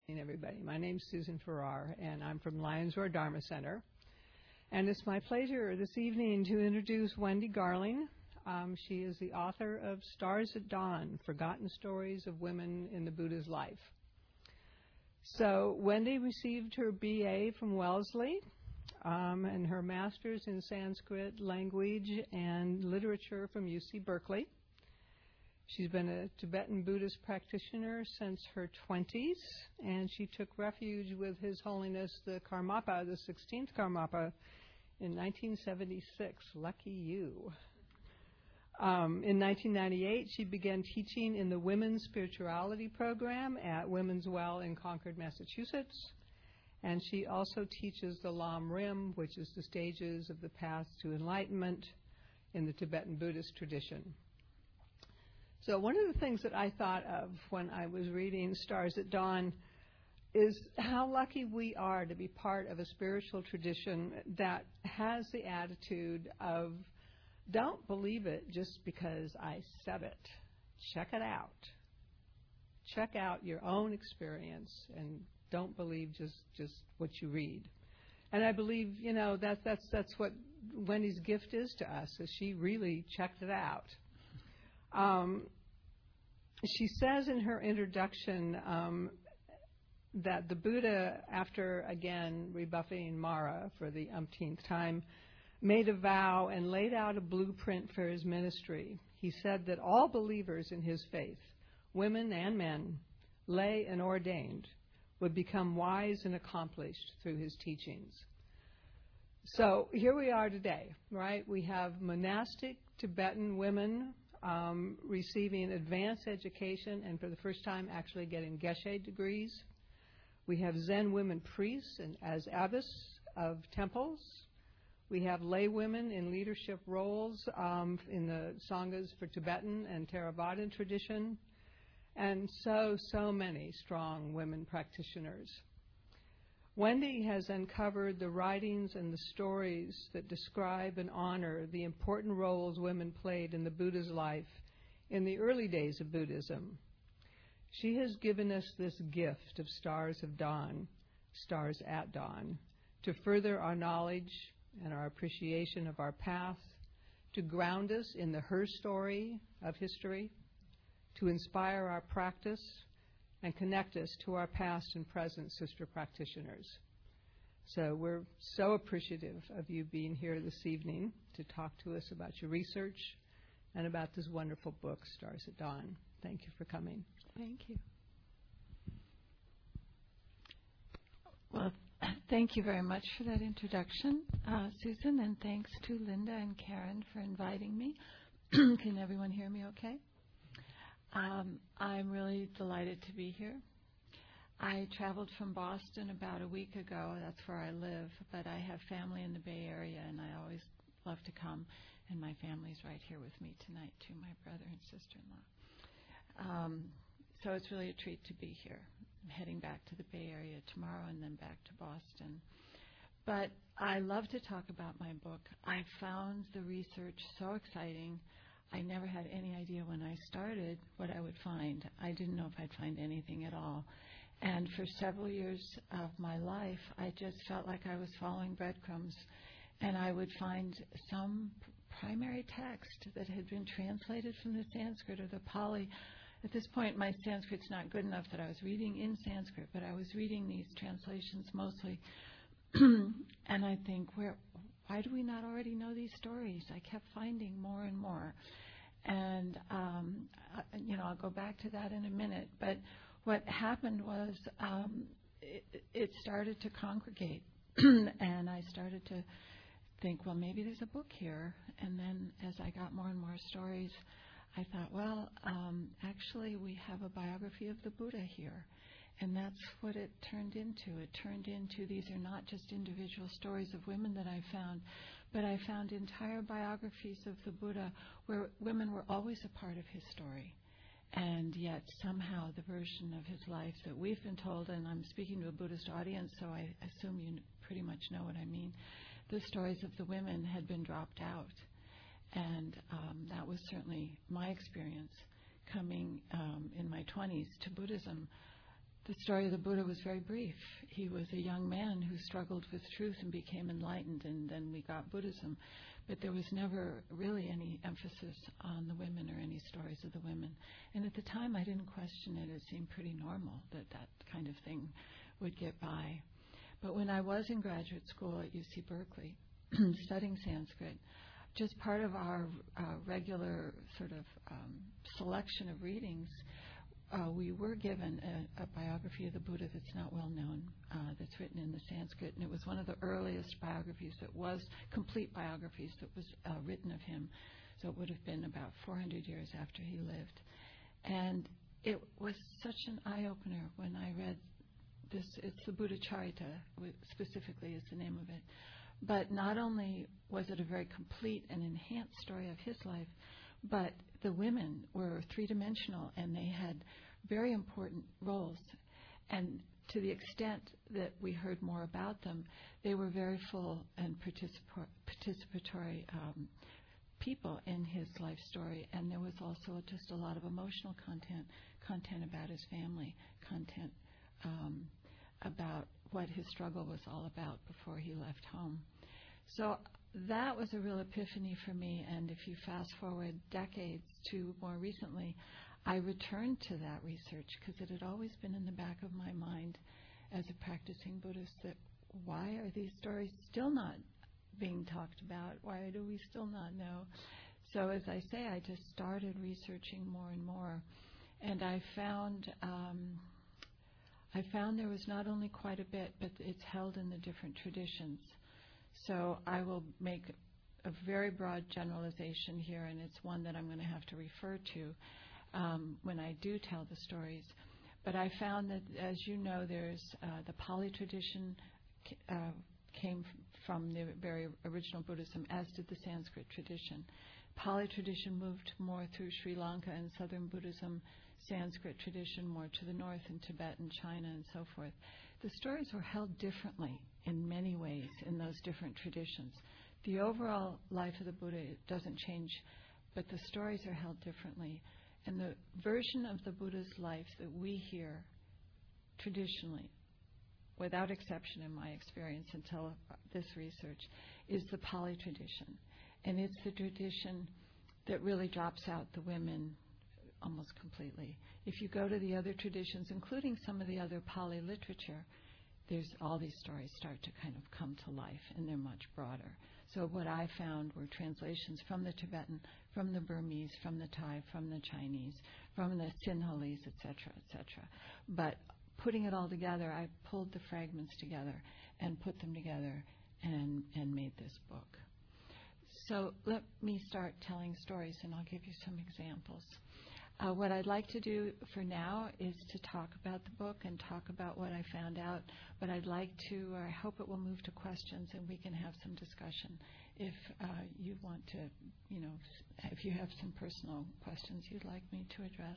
Everybody. My name's Susan Farrar, and I'm from Lions Roar Dharma Center. And it's my pleasure this evening to introduce Wendy Garling. She is the author of Stars at Dawn, Forgotten Stories of Women in the Buddha's Life. So Wendy received her BA from Wellesley and her master's in Sanskrit language and literature from UC Berkeley. She's been a Tibetan Buddhist practitioner since her 20s, and she took refuge with His Holiness the Karmapa, the 16th Karmapa, in 1976. Lucky you. In 1998, she began teaching in the Women's Spirituality Program at Women's Well in Concord, Massachusetts, and she also teaches the Lam Rim, which is the stages of the path to enlightenment in the Tibetan Buddhist tradition. So one of the things that I thought of when I was reading Stars at Dawn is how lucky we are to be part of a spiritual tradition that has the attitude of, don't believe it just because I said it. Check it out. Check out your own experience and don't believe just what you read. And I believe, that's what Wendy's gift is to us, is she really checked it out. She says in her introduction that the Buddha, after again rebuffing Mara for the umpteenth time, made a vow and laid out a blueprint for his ministry. He said that all believers in his faith, women and men, lay and ordained, would become wise and accomplished through his teachings. So here we are today, right? We have monastic Tibetan women receiving advanced education and for the first time actually getting geshe degrees. We have Zen women priests and as abbess of temples. We have lay women in leadership roles in the Sanghas for Tibetan and Theravada tradition, and so many strong women practitioners. Wendy has uncovered the writings and the stories that describe and honor the important roles women played in the Buddha's life in the early days of Buddhism. She has given us this gift of Stars of Dawn, Stars at Dawn, to further our knowledge and our appreciation of our path, to ground us in the her story of history, to inspire our practice, and connect us to our past and present sister practitioners. So we're so appreciative of you being here this evening to talk to us about your research and about this wonderful book, Stars at Dawn. Thank you for coming. Thank you. Well, thank you very much for that introduction, Susan, and thanks to Linda and Karen for inviting me. Can everyone hear me okay? I'm really delighted to be here. I traveled from Boston about a week ago. That's where I live, but I have family in the Bay Area, and I always love to come, and my family's right here with me tonight, too, my brother and sister-in-law. So it's really a treat to be here. I'm heading back to the Bay Area tomorrow and then back to Boston. But I love to talk about my book. I found the research so exciting. I never had any idea when I started what I would find. I didn't know if I'd find anything at all. And for several years of my life, I just felt like I was following breadcrumbs. And I would find some primary text that had been translated from the Sanskrit or the Pali. At this point, my Sanskrit's not good enough that I was reading in Sanskrit, but I was reading these translations mostly. And I think, why do we not already know these stories? I kept finding more and more. And, I'll go back to that in a minute. But what happened was it started to congregate. And I started to think, well, maybe there's a book here. And then as I got more and more stories, I thought, well, actually, we have a biography of the Buddha here. And that's what it turned into. It turned into, these are not just individual stories of women that I found, but I found entire biographies of the Buddha where women were always a part of his story. And yet somehow the version of his life that we've been told, and I'm speaking to a Buddhist audience, so I assume you pretty much know what I mean, the stories of the women had been dropped out. And that was certainly my experience coming in my 20s to Buddhism. the story of the Buddha was very brief. He was a young man who struggled with truth and became enlightened, and then we got Buddhism. But there was never really any emphasis on the women or any stories of the women. And at the time, I didn't question it. It seemed pretty normal that that kind of thing would get by. But when I was in graduate school at UC Berkeley studying Sanskrit, just part of our regular sort of selection of readings, we were given a biography of the Buddha that's not well known, that's written in the Sanskrit, and it was one of the earliest biographies that was, complete biographies that was written of him. So it would have been about 400 years after he lived. And it was such an eye-opener when I read this. It's the Buddha Charita, specifically is the name of it. But not only was it a very complete and enhanced story of his life, but the women were three-dimensional, and they had very important roles. And to the extent that we heard more about them, they were very full and participatory people in his life story. And there was also just a lot of emotional content about his family, content about what his struggle was all about before he left home. So that was a real epiphany for me, and if you fast forward decades to more recently, I returned to that research because it had always been in the back of my mind as a practicing Buddhist that why are these stories still not being talked about? Why do we still not know? So as I say, I just started researching more and more, and I found there was not only quite a bit, but it's held in the different traditions. So I will make a very broad generalization here, and it's one that I'm going to have to refer to when I do tell the stories. But I found that, as you know, there's the Pali tradition came from the very original Buddhism, as did the Sanskrit tradition. Pali tradition moved more through Sri Lanka and southern Buddhism, Sanskrit tradition more to the north in Tibet and China and so forth. The stories were held differently in many ways in those different traditions. The overall life of the Buddha doesn't change, but the stories are held differently. And the version of the Buddha's life that we hear traditionally, without exception in my experience until this research, is the Pali tradition. And it's the tradition that really drops out the women almost completely. If you go to the other traditions, including some of the other Pali literature, there's all these stories start to kind of come to life, and they're much broader. So what I found were translations from the Tibetan, from the Burmese, from the Thai, from the Chinese, from the Sinhalese, etc., etc. But putting it all together, I pulled the fragments together and put them together and made this book. So let me start telling stories, and I'll give you some examples. What I'd like to do for now is to talk about the book and talk about what I found out, but I hope it will move to questions and we can have some discussion if you want to, if you have some personal questions you'd like me to address.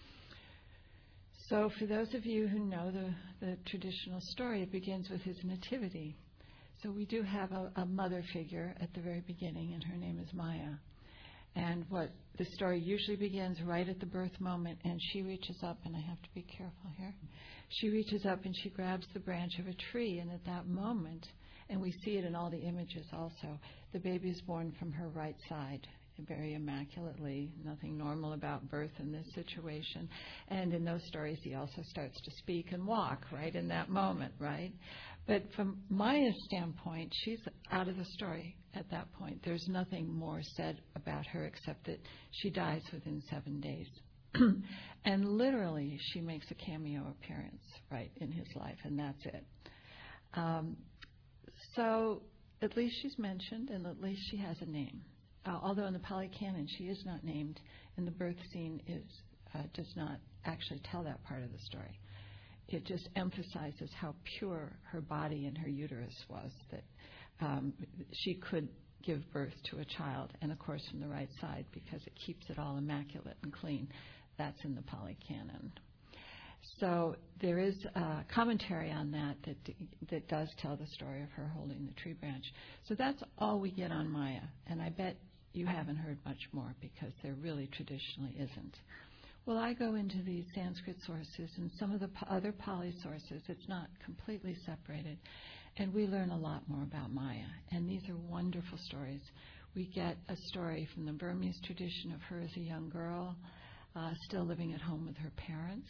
So for those of you who know the traditional story, it begins with his nativity. So we do have a mother figure at the very beginning, and her name is Maya. And what the story usually begins right at the birth moment, and she reaches up, and I have to be careful here. She reaches up and she grabs the branch of a tree, and at that moment, and we see it in all the images also, the baby is born from her right side, very immaculately, nothing normal about birth in this situation. And in those stories, he also starts to speak and walk right in that moment, right? But from Maya's standpoint, she's out of the story at that point. There's nothing more said about her except that she dies within 7 days. And literally, she makes a cameo appearance, right, in his life, and that's it. So at least she's mentioned, and at least she has a name. Although in the Pali Canon, she is not named, and the birth scene does not actually tell that part of the story. It just emphasizes how pure her body and her uterus was, that she could give birth to a child, and of course from the right side, because it keeps it all immaculate and clean. That's in the Pali Canon. So there is a commentary on that does tell the story of her holding the tree branch. So that's all we get on Maya, and I bet you haven't heard much more because there really traditionally isn't. Well, I go into these Sanskrit sources and some of the other Pali sources. It's not completely separated. And we learn a lot more about Maya. And these are wonderful stories. We get a story from the Burmese tradition of her as a young girl, still living at home with her parents.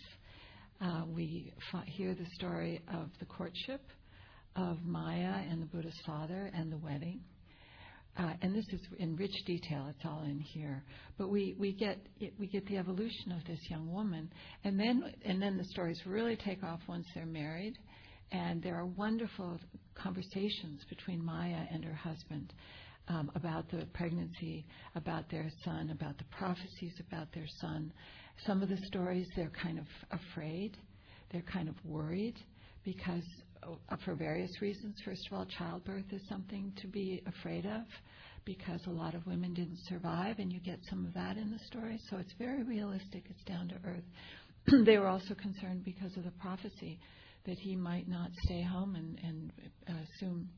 We hear the story of the courtship of Maya and the Buddha's father and the wedding. And this is in rich detail. It's all in here. But we get the evolution of this young woman, and then the stories really take off once they're married, and there are wonderful conversations between Maya and her husband about the pregnancy, about their son, about the prophecies about their son. Some of the stories they're kind of afraid, they're kind of worried because for various reasons. First of all, childbirth is something to be afraid of because a lot of women didn't survive, and you get some of that in the story. So it's very realistic. It's down to earth. They were also concerned because of the prophecy that he might not stay home and assume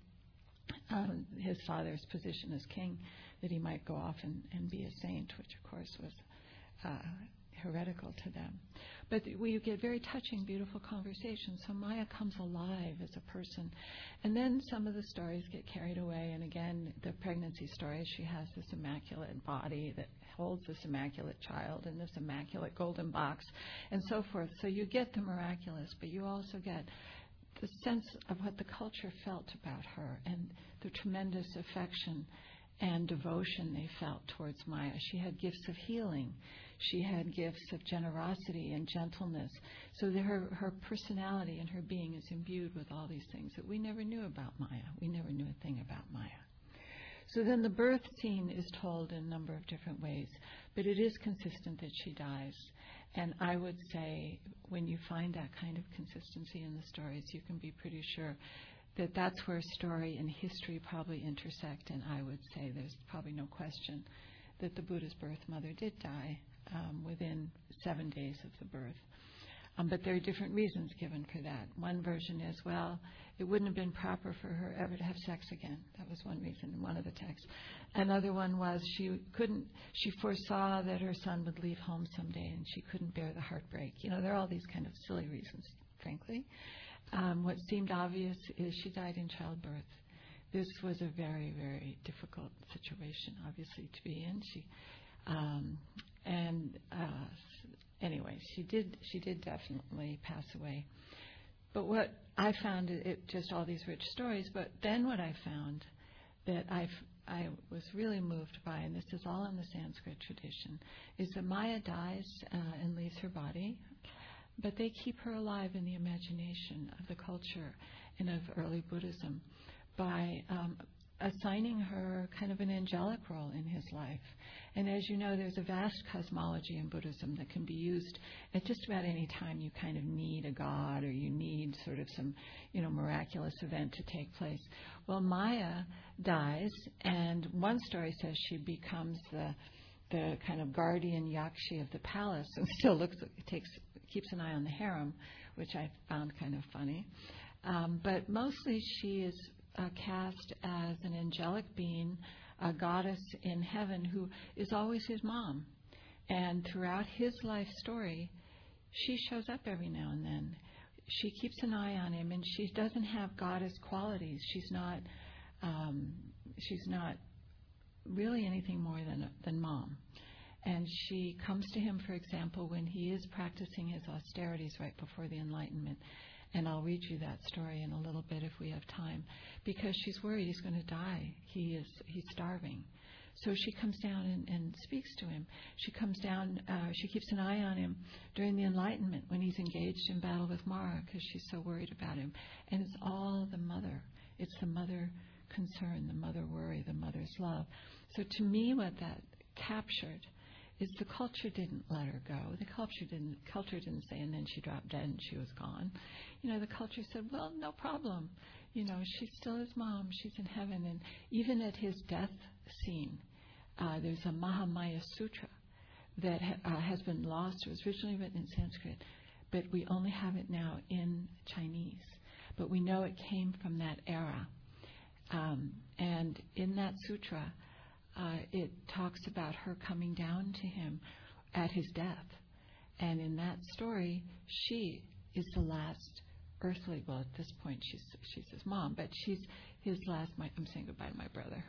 his father's position as king, that he might go off and be a saint, which, of course, was heretical to them. But we get very touching, beautiful conversations. So Maya comes alive as a person. And then some of the stories get carried away. And again, the pregnancy stories, she has this immaculate body that holds this immaculate child in this immaculate golden box and so forth. So you get the miraculous, but you also get the sense of what the culture felt about her and the tremendous affection and devotion they felt towards Maya. She had gifts of healing. She had gifts of generosity and gentleness. So her personality and her being is imbued with all these things that we never knew about Maya. We never knew a thing about Maya. So then the birth scene is told in a number of different ways, but it is consistent that she dies. And I would say when you find that kind of consistency in the stories, you can be pretty sure that that's where story and history probably intersect. And I would say there's probably no question that the Buddha's birth mother did die within 7 days of the birth. But there are different reasons given for that. One version is, well, it wouldn't have been proper for her ever to have sex again. That was one reason in one of the texts. Another one was she foresaw that her son would leave home someday and she couldn't bear the heartbreak. You know, there are all these kind of silly reasons, frankly. What seemed obvious is she died in childbirth. This was a very, very difficult situation, obviously, to be in. Anyway, she did definitely pass away. But what I found, it just all these rich stories, but then what I found that I was really moved by, and this is all in the Sanskrit tradition, is that Maya dies and leaves her body, but they keep her alive in the imagination of the culture and of early Buddhism by assigning her kind of an angelic role in his life. And as you know, there's a vast cosmology in Buddhism that can be used at just about any time you kind of need a god or you need sort of some, miraculous event to take place. Well, Maya dies, and one story says she becomes the kind of guardian yakshi of the palace and still keeps an eye on the harem, which I found kind of funny. But mostly she is cast as an angelic being, a goddess in heaven who is always his mom. And throughout his life story, she shows up every now and then. She keeps an eye on him, and she doesn't have goddess qualities. She's not really anything more than mom. And she comes to him, for example, when he is practicing his austerities right before the Enlightenment. And I'll read you that story in a little bit if we have time, because she's worried he's going to die. He's starving. So she comes down and speaks to him. She comes down, she keeps an eye on him during the Enlightenment when he's engaged in battle with Mara, because she's so worried about him. And it's all the mother. It's the mother concern, the mother worry, the mother's love. So to me, what that captured is the culture didn't let her go. The culture didn't say, and then she dropped dead and she was gone. The culture said, well, no problem. She's still his mom. She's in heaven. And even at his death scene, there's a Mahamaya Sutra that has been lost. It was originally written in Sanskrit, but we only have it now in Chinese. But we know it came from that era. And in that sutra, it talks about her coming down to him at his death And in that story, she is the last earthly, well, at this point she's his mom, but she's his last, I'm saying goodbye to my brother.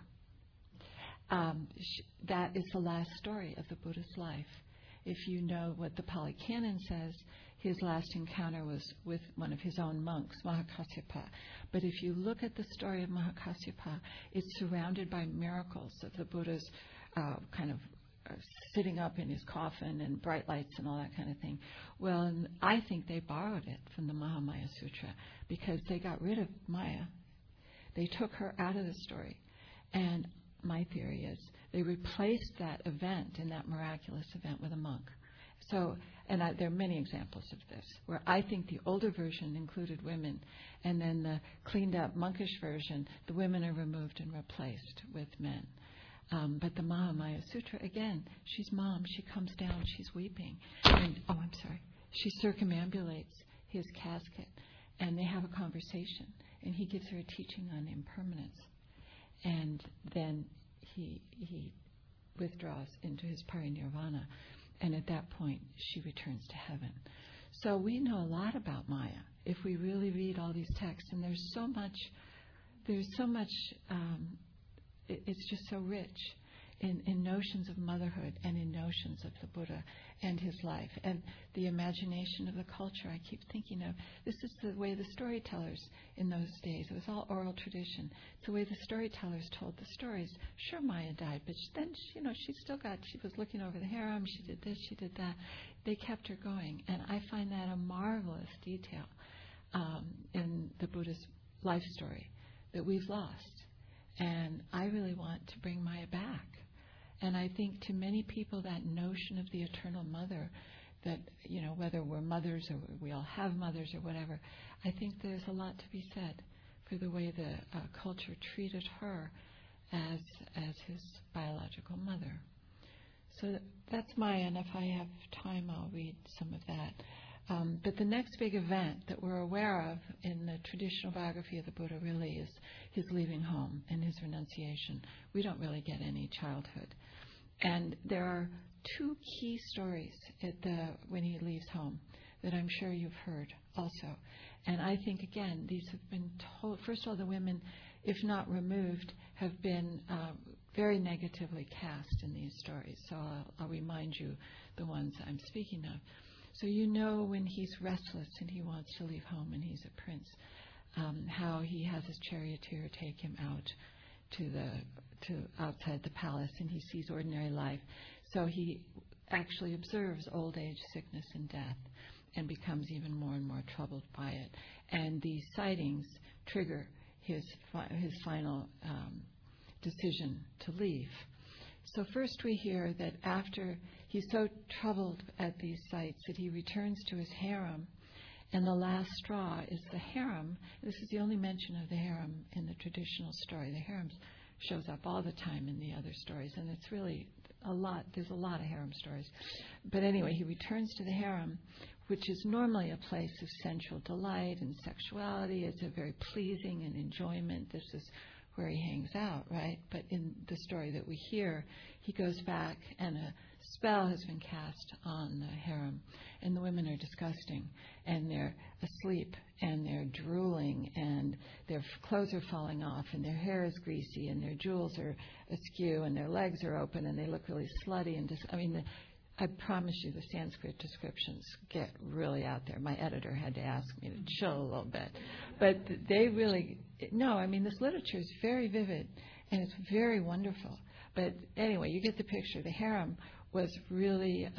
That is the last story of the Buddha's life. If you know what the Pali Canon says, his last encounter was with one of his own monks, Mahakasyapa. But if you look at the story of Mahakasyapa, it's surrounded by miracles of the Buddha's sitting up in his coffin and bright lights and all that kind of thing. Well, and I think they borrowed it from the Mahamaya Sutra because they got rid of Maya. They took her out of the story. And my theory is they replaced that event and that miraculous event with a monk. So, and there are many examples of this, where I think the older version included women, and then the cleaned up monkish version, the women are removed and replaced with men. But the Mahamaya Sutra, again, she's mom, she comes down, she's weeping. And, she circumambulates his casket, and they have a conversation, and he gives her a teaching on impermanence. And then he withdraws into his parinirvana, and at that point, she returns to heaven. So we know a lot about Maya if we really read all these texts, and there's so much, it's just so rich in notions of motherhood and in notions of the Buddha and his life and the imagination of the culture. I keep thinking of, this is the way the storytellers in those days, it was all oral tradition. It's the way the storytellers told the stories. Sure, Maya died, but then, she was looking over the harem, she did this, she did that. They kept her going. And I find that a marvelous detail in the Buddha's life story that we've lost. And I really want to bring Maya back. And I think to many people that notion of the eternal mother, that, whether we're mothers or we all have mothers or whatever, I think there's a lot to be said for the way the culture treated her as his biological mother. So that's Maya, and if I have time, I'll read some of that. But the next big event that we're aware of in the traditional biography of the Buddha really is his leaving home and his renunciation. We don't really get any childhood. And there are two key stories when he leaves home that I'm sure you've heard also. And I think, again, these have been told. First of all, the women, if not removed, have been very negatively cast in these stories. So I'll remind you the ones I'm speaking of. So when he's restless and he wants to leave home and he's a prince, how he has his charioteer take him out to outside the palace, and he sees ordinary life. So he actually observes old age, sickness, and death, and becomes even more and more troubled by it. And these sightings trigger his final decision to leave. So first we hear that after he's so troubled at these sights that he returns to his harem, and the last straw is the harem. This is the only mention of the harem in the traditional story. The harem shows up all the time in the other stories, and it's really a lot. There's a lot of harem stories. But anyway, he returns to the harem, which is normally a place of sensual delight and sexuality. It's a very pleasing and enjoyment. This is where he hangs out, right? But in the story that we hear, he goes back and a spell has been cast on the harem, and the women are disgusting, and they're asleep, and they're drooling, and their clothes are falling off, and their hair is greasy, and their jewels are askew, and their legs are open, and they look really slutty. I promise you the Sanskrit descriptions get really out there. My editor had to ask me to chill a little bit. But they really, this literature is very vivid, and it's very wonderful. But anyway, you get the picture. The harem was really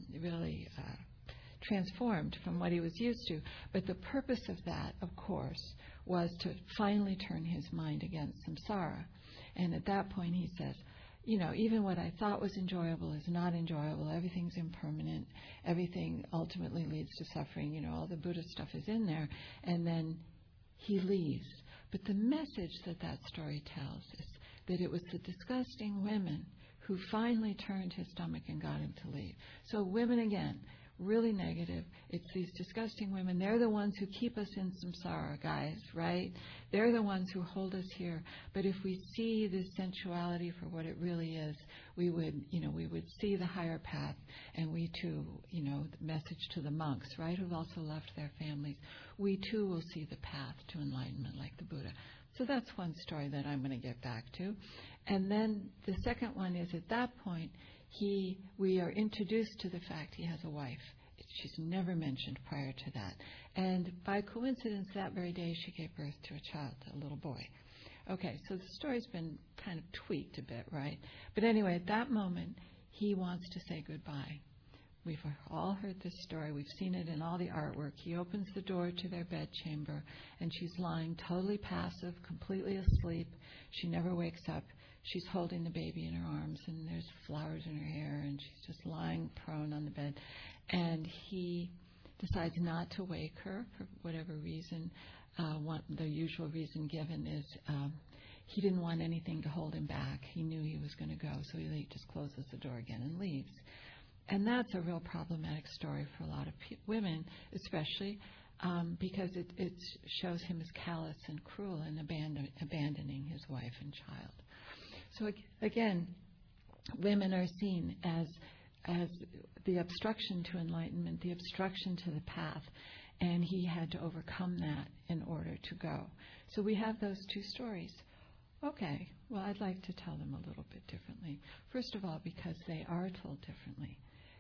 transformed from what he was used to. But the purpose of that, of course, was to finally turn his mind against samsara. And at that point he says, even what I thought was enjoyable is not enjoyable. Everything's impermanent. Everything ultimately leads to suffering. All the Buddha stuff is in there. And then he leaves. But the message that story tells is that it was the disgusting women who finally turned his stomach and got him to leave. So women, again, really negative. It's these disgusting women. They're the ones who keep us in samsara, guys, right? They're the ones who hold us here. But if we see this sensuality for what it really is, we would see the higher path. And we too, the message to the monks, right, who've also left their families, we too will see the path to enlightenment like the Buddha. So that's one story that I'm going to get back to. And then the second one is, at that point, we are introduced to the fact he has a wife. She's never mentioned prior to that. And by coincidence, that very day, she gave birth to a child, a little boy. Okay, so the story's been kind of tweaked a bit, right? But anyway, at that moment, he wants to say goodbye. We've all heard this story. We've seen it in all the artwork. He opens the door to their bedchamber, and she's lying totally passive, completely asleep. She never wakes up. She's holding the baby in her arms, and there's flowers in her hair, and she's just lying prone on the bed. And he decides not to wake her for whatever reason. The usual reason given is he didn't want anything to hold him back. He knew he was going to go, so he just closes the door again and leaves. And that's a real problematic story for a lot of women, especially because it shows him as callous and cruel and abandoning his wife and child. So again, women are seen as the obstruction to enlightenment, the obstruction to the path, and he had to overcome that in order to go. So we have those two stories. Okay, well, I'd like to tell them a little bit differently. First of all, because they are told differently.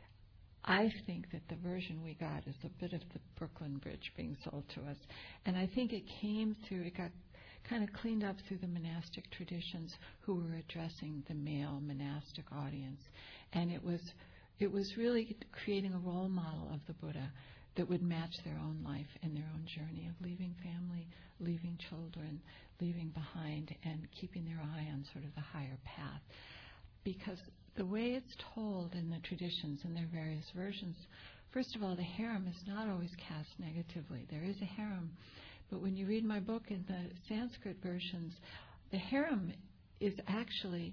I think that the version we got is a bit of the Brooklyn Bridge being sold to us. And I think it got kind of cleaned up through the monastic traditions who were addressing the male monastic audience. And it was really creating a role model of the Buddha that would match their own life and their own journey of leaving family, leaving children, leaving behind, and keeping their eye on sort of the higher path. Because the way it's told in the traditions and their various versions, first of all, the harem is not always cast negatively. There is a harem. But when you read my book in the Sanskrit versions, the harem is actually,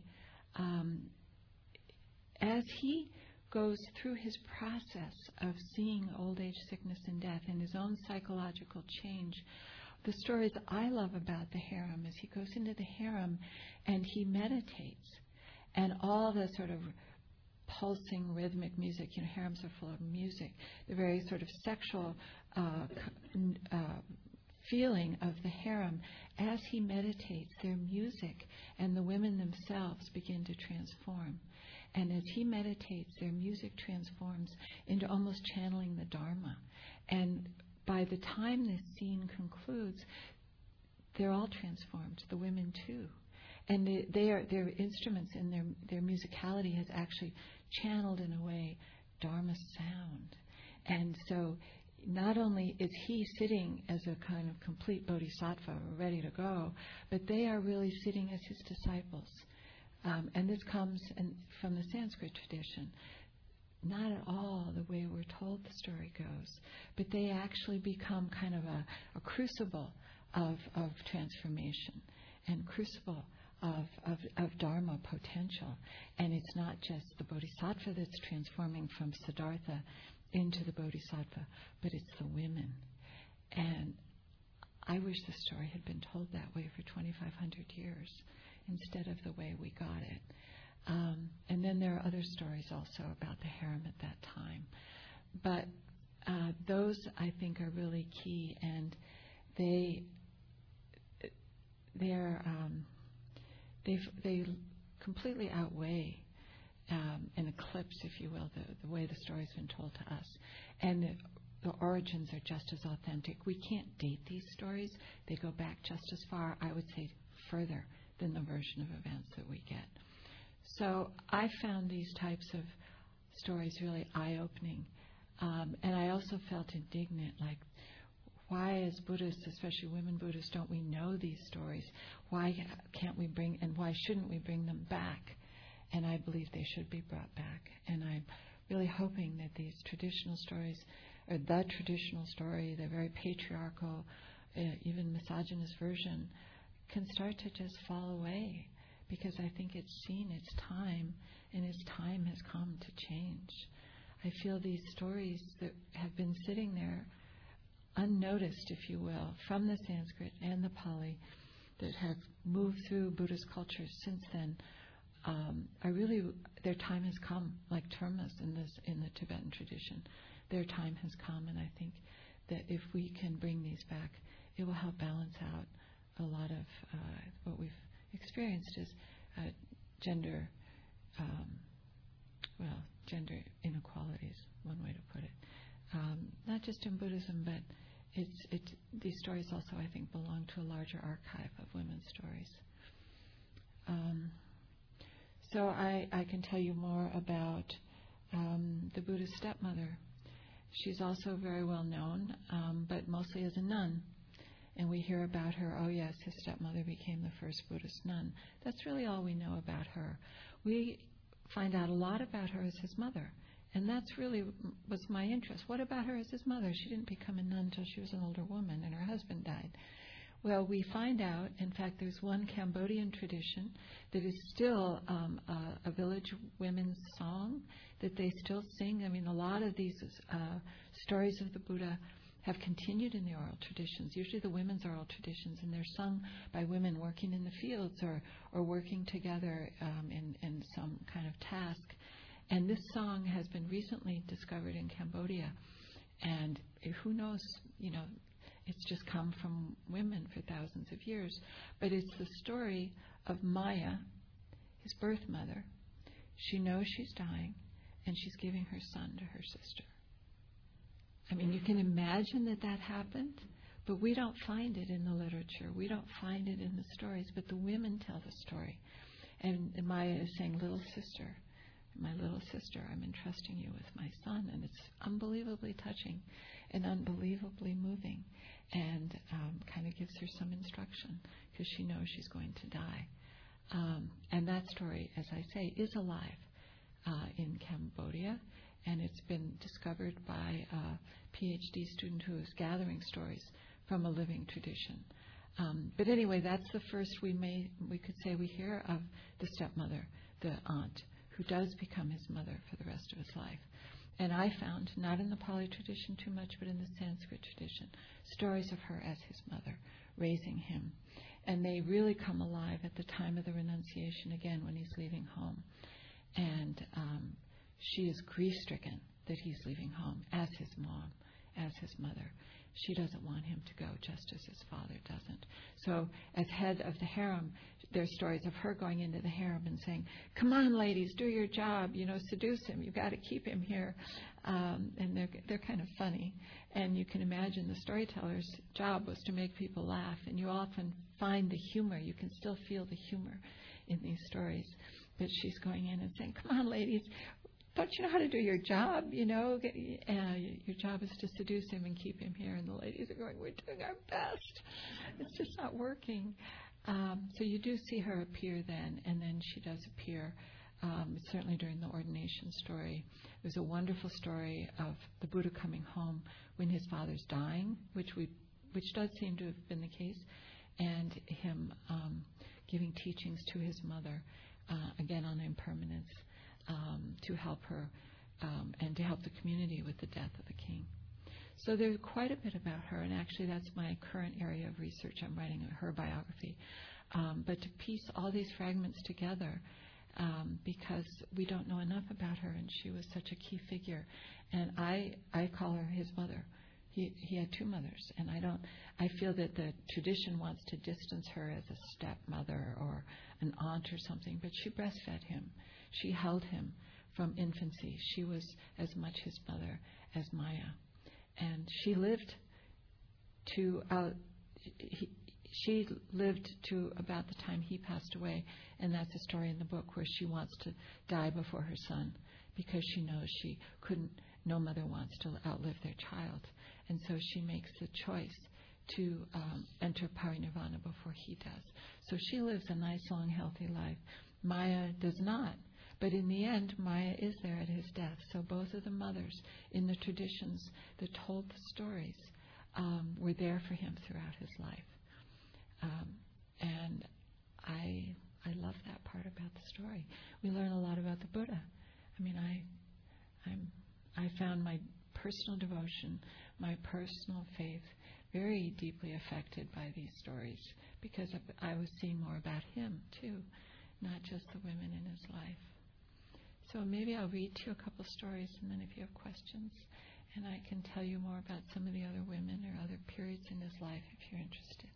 as he goes through his process of seeing old age, sickness, and death and his own psychological change, the stories I love about the harem is he goes into the harem and he meditates. And all the sort of pulsing rhythmic music, harems are full of music, the very sort of sexual feeling of the harem, as he meditates, their music and the women themselves begin to transform. And as he meditates, their music transforms into almost channeling the Dharma. And by the time this scene concludes, they're all transformed, the women too. And their instruments and their musicality has actually channeled in a way Dharma sound. And so not only is he sitting as a kind of complete bodhisattva ready to go, but they are really sitting as his disciples. And this comes from the Sanskrit tradition. Not at all the way we're told the story goes, but they actually become kind of a crucible of transformation and crucible of Dharma potential. And it's not just the bodhisattva that's transforming from Siddhartha into the bodhisattva, but it's the women. And I wish the story had been told that way for 2,500 years instead of the way we got it. And then there are other stories also about the harem at that time. But those, I think, are really key, and they completely outweigh and eclipse, if you will, the way the story's been told to us. And the origins are just as authentic. We can't date these stories. They go back just as far, I would say, further than the version of events that we get. So I found these types of stories really eye-opening. And I also felt indignant, like, why as Buddhists, especially women Buddhists, don't we know these stories? Why can't we why shouldn't we bring them back? And I believe they should be brought back. And I'm really hoping that these traditional stories, or the traditional story, the very patriarchal, even misogynist version, can start to just fall away, because I think it's seen its time, and its time has come to change. I feel these stories that have been sitting there unnoticed, if you will, from the Sanskrit and the Pali that have moved through Buddhist cultures since then, their time has come, like termas in the Tibetan tradition. Their time has come, and I think that if we can bring these back, it will help balance out a lot of what we've experienced as gender inequalities, one way to put it. Not just in Buddhism, but these stories also, I think, belong to a larger archive of women's stories. So I can tell you more about the Buddha's stepmother. She's also very well known, but mostly as a nun. And we hear about her, oh yes, his stepmother became the first Buddhist nun. That's really all we know about her. We find out a lot about her as his mother. And that's really was my interest. What about her as his mother? She didn't become a nun until she was an older woman and her husband died. Well, we find out, in fact, there's one Cambodian tradition that is still a village women's song that they still sing. I mean, a lot of these stories of the Buddha have continued in the oral traditions, usually the women's oral traditions, and they're sung by women working in the fields or working together in some kind of task. And this song has been recently discovered in Cambodia. And who knows, it's just come from women for thousands of years. But it's the story of Maya, his birth mother. She knows she's dying, and she's giving her son to her sister. I mean, you can imagine that happened, but we don't find it in the literature. We don't find it in the stories, but the women tell the story. And Maya is saying, little sister, my little sister, I'm entrusting you with my son. And it's unbelievably touching and unbelievably moving, and kind of gives her some instruction because she knows she's going to die. And that story, as I say, is alive in Cambodia, and it's been discovered by a PhD student who is gathering stories from a living tradition. But anyway, that's the first we could say we hear of the stepmother, the aunt, who does become his mother for the rest of his life. And I found, not in the Pali tradition too much, but in the Sanskrit tradition, stories of her as his mother, raising him. And they really come alive at the time of the renunciation, again, when he's leaving home. And she is grief-stricken that he's leaving home as his mom, as his mother. She doesn't want him to go, just as his father doesn't. So as head of the harem, there's stories of her going into the harem and saying, come on, ladies, do your job, seduce him. You've got to keep him here. And they're kind of funny. And you can imagine the storyteller's job was to make people laugh. And you often find the humor. You can still feel the humor in these stories. But she's going in and saying, come on, ladies, don't you know how to do your job? Your job is to seduce him and keep him here. And the ladies are going, we're doing our best. It's just not working. So you do see her appear then, and then she does appear certainly during the ordination story. There's a wonderful story of the Buddha coming home when his father's dying, which does seem to have been the case, and him giving teachings to his mother, again on impermanence, to help her and to help the community with the death of the king. So there's quite a bit about her, and actually that's my current area of research. I'm writing her biography. But to piece all these fragments together, because we don't know enough about her, and she was such a key figure. And I call her his mother. He had two mothers, and I feel that the tradition wants to distance her as a stepmother or an aunt or something, but she breastfed him. She held him from infancy. She was as much his mother as Maya. And she lived to about the time he passed away, and that's a story in the book where she wants to die before her son because she knows no mother wants to outlive their child, and so she makes the choice to enter parinirvana before he does. So she lives a nice, long, healthy life. Maya does not. But in the end, Maya is there at his death. So both of the mothers in the traditions that told the stories were there for him throughout his life. And I love that part about the story. We learn a lot about the Buddha. I mean, I found my personal devotion, my personal faith very deeply affected by these stories, because I was seeing more about him too, not just the women in his life. So maybe I'll read to you a couple stories, and then if you have questions, and I can tell you more about some of the other women or other periods in his life if you're interested.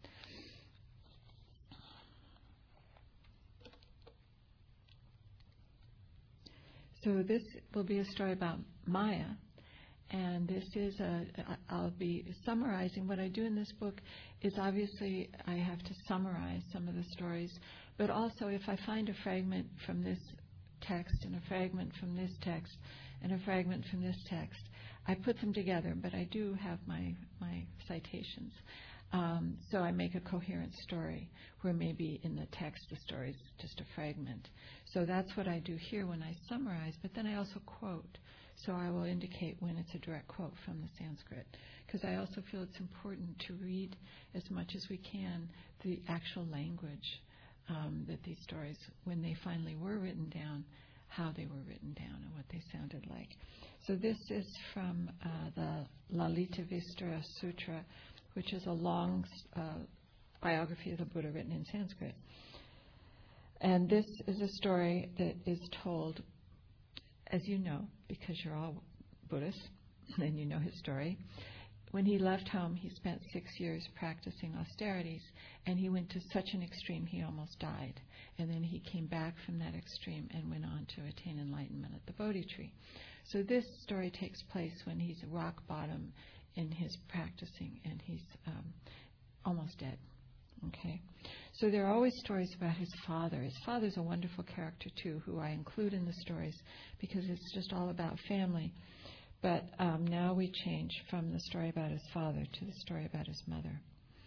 So this will be a story about Maya, and this is I'll be summarizing. What I do in this book is obviously I have to summarize some of the stories, but also if I find a fragment from this text and a fragment from this text and a fragment from this text, I put them together, but I do have my citations. So I make a coherent story where maybe in the text the story is just a fragment. So that's what I do here when I summarize, but then I also quote. So I will indicate when it's a direct quote from the Sanskrit, because I also feel it's important to read as much as we can the actual language that these stories, when they finally were written down, how they were written down and what they sounded like. So this is from the Lalita Vistara Sutra, which is a long biography of the Buddha written in Sanskrit. And this is a story that is told, as you know, because you're all Buddhists and you know his story. When he left home, he spent 6 years practicing austerities, and he went to such an extreme he almost died. And then he came back from that extreme and went on to attain enlightenment at the Bodhi tree. So this story takes place when he's rock bottom in his practicing, and he's almost dead. Okay, so there are always stories about his father. His father's a wonderful character too, who I include in the stories because it's just all about family. But now we change from the story about his father to the story about his mother.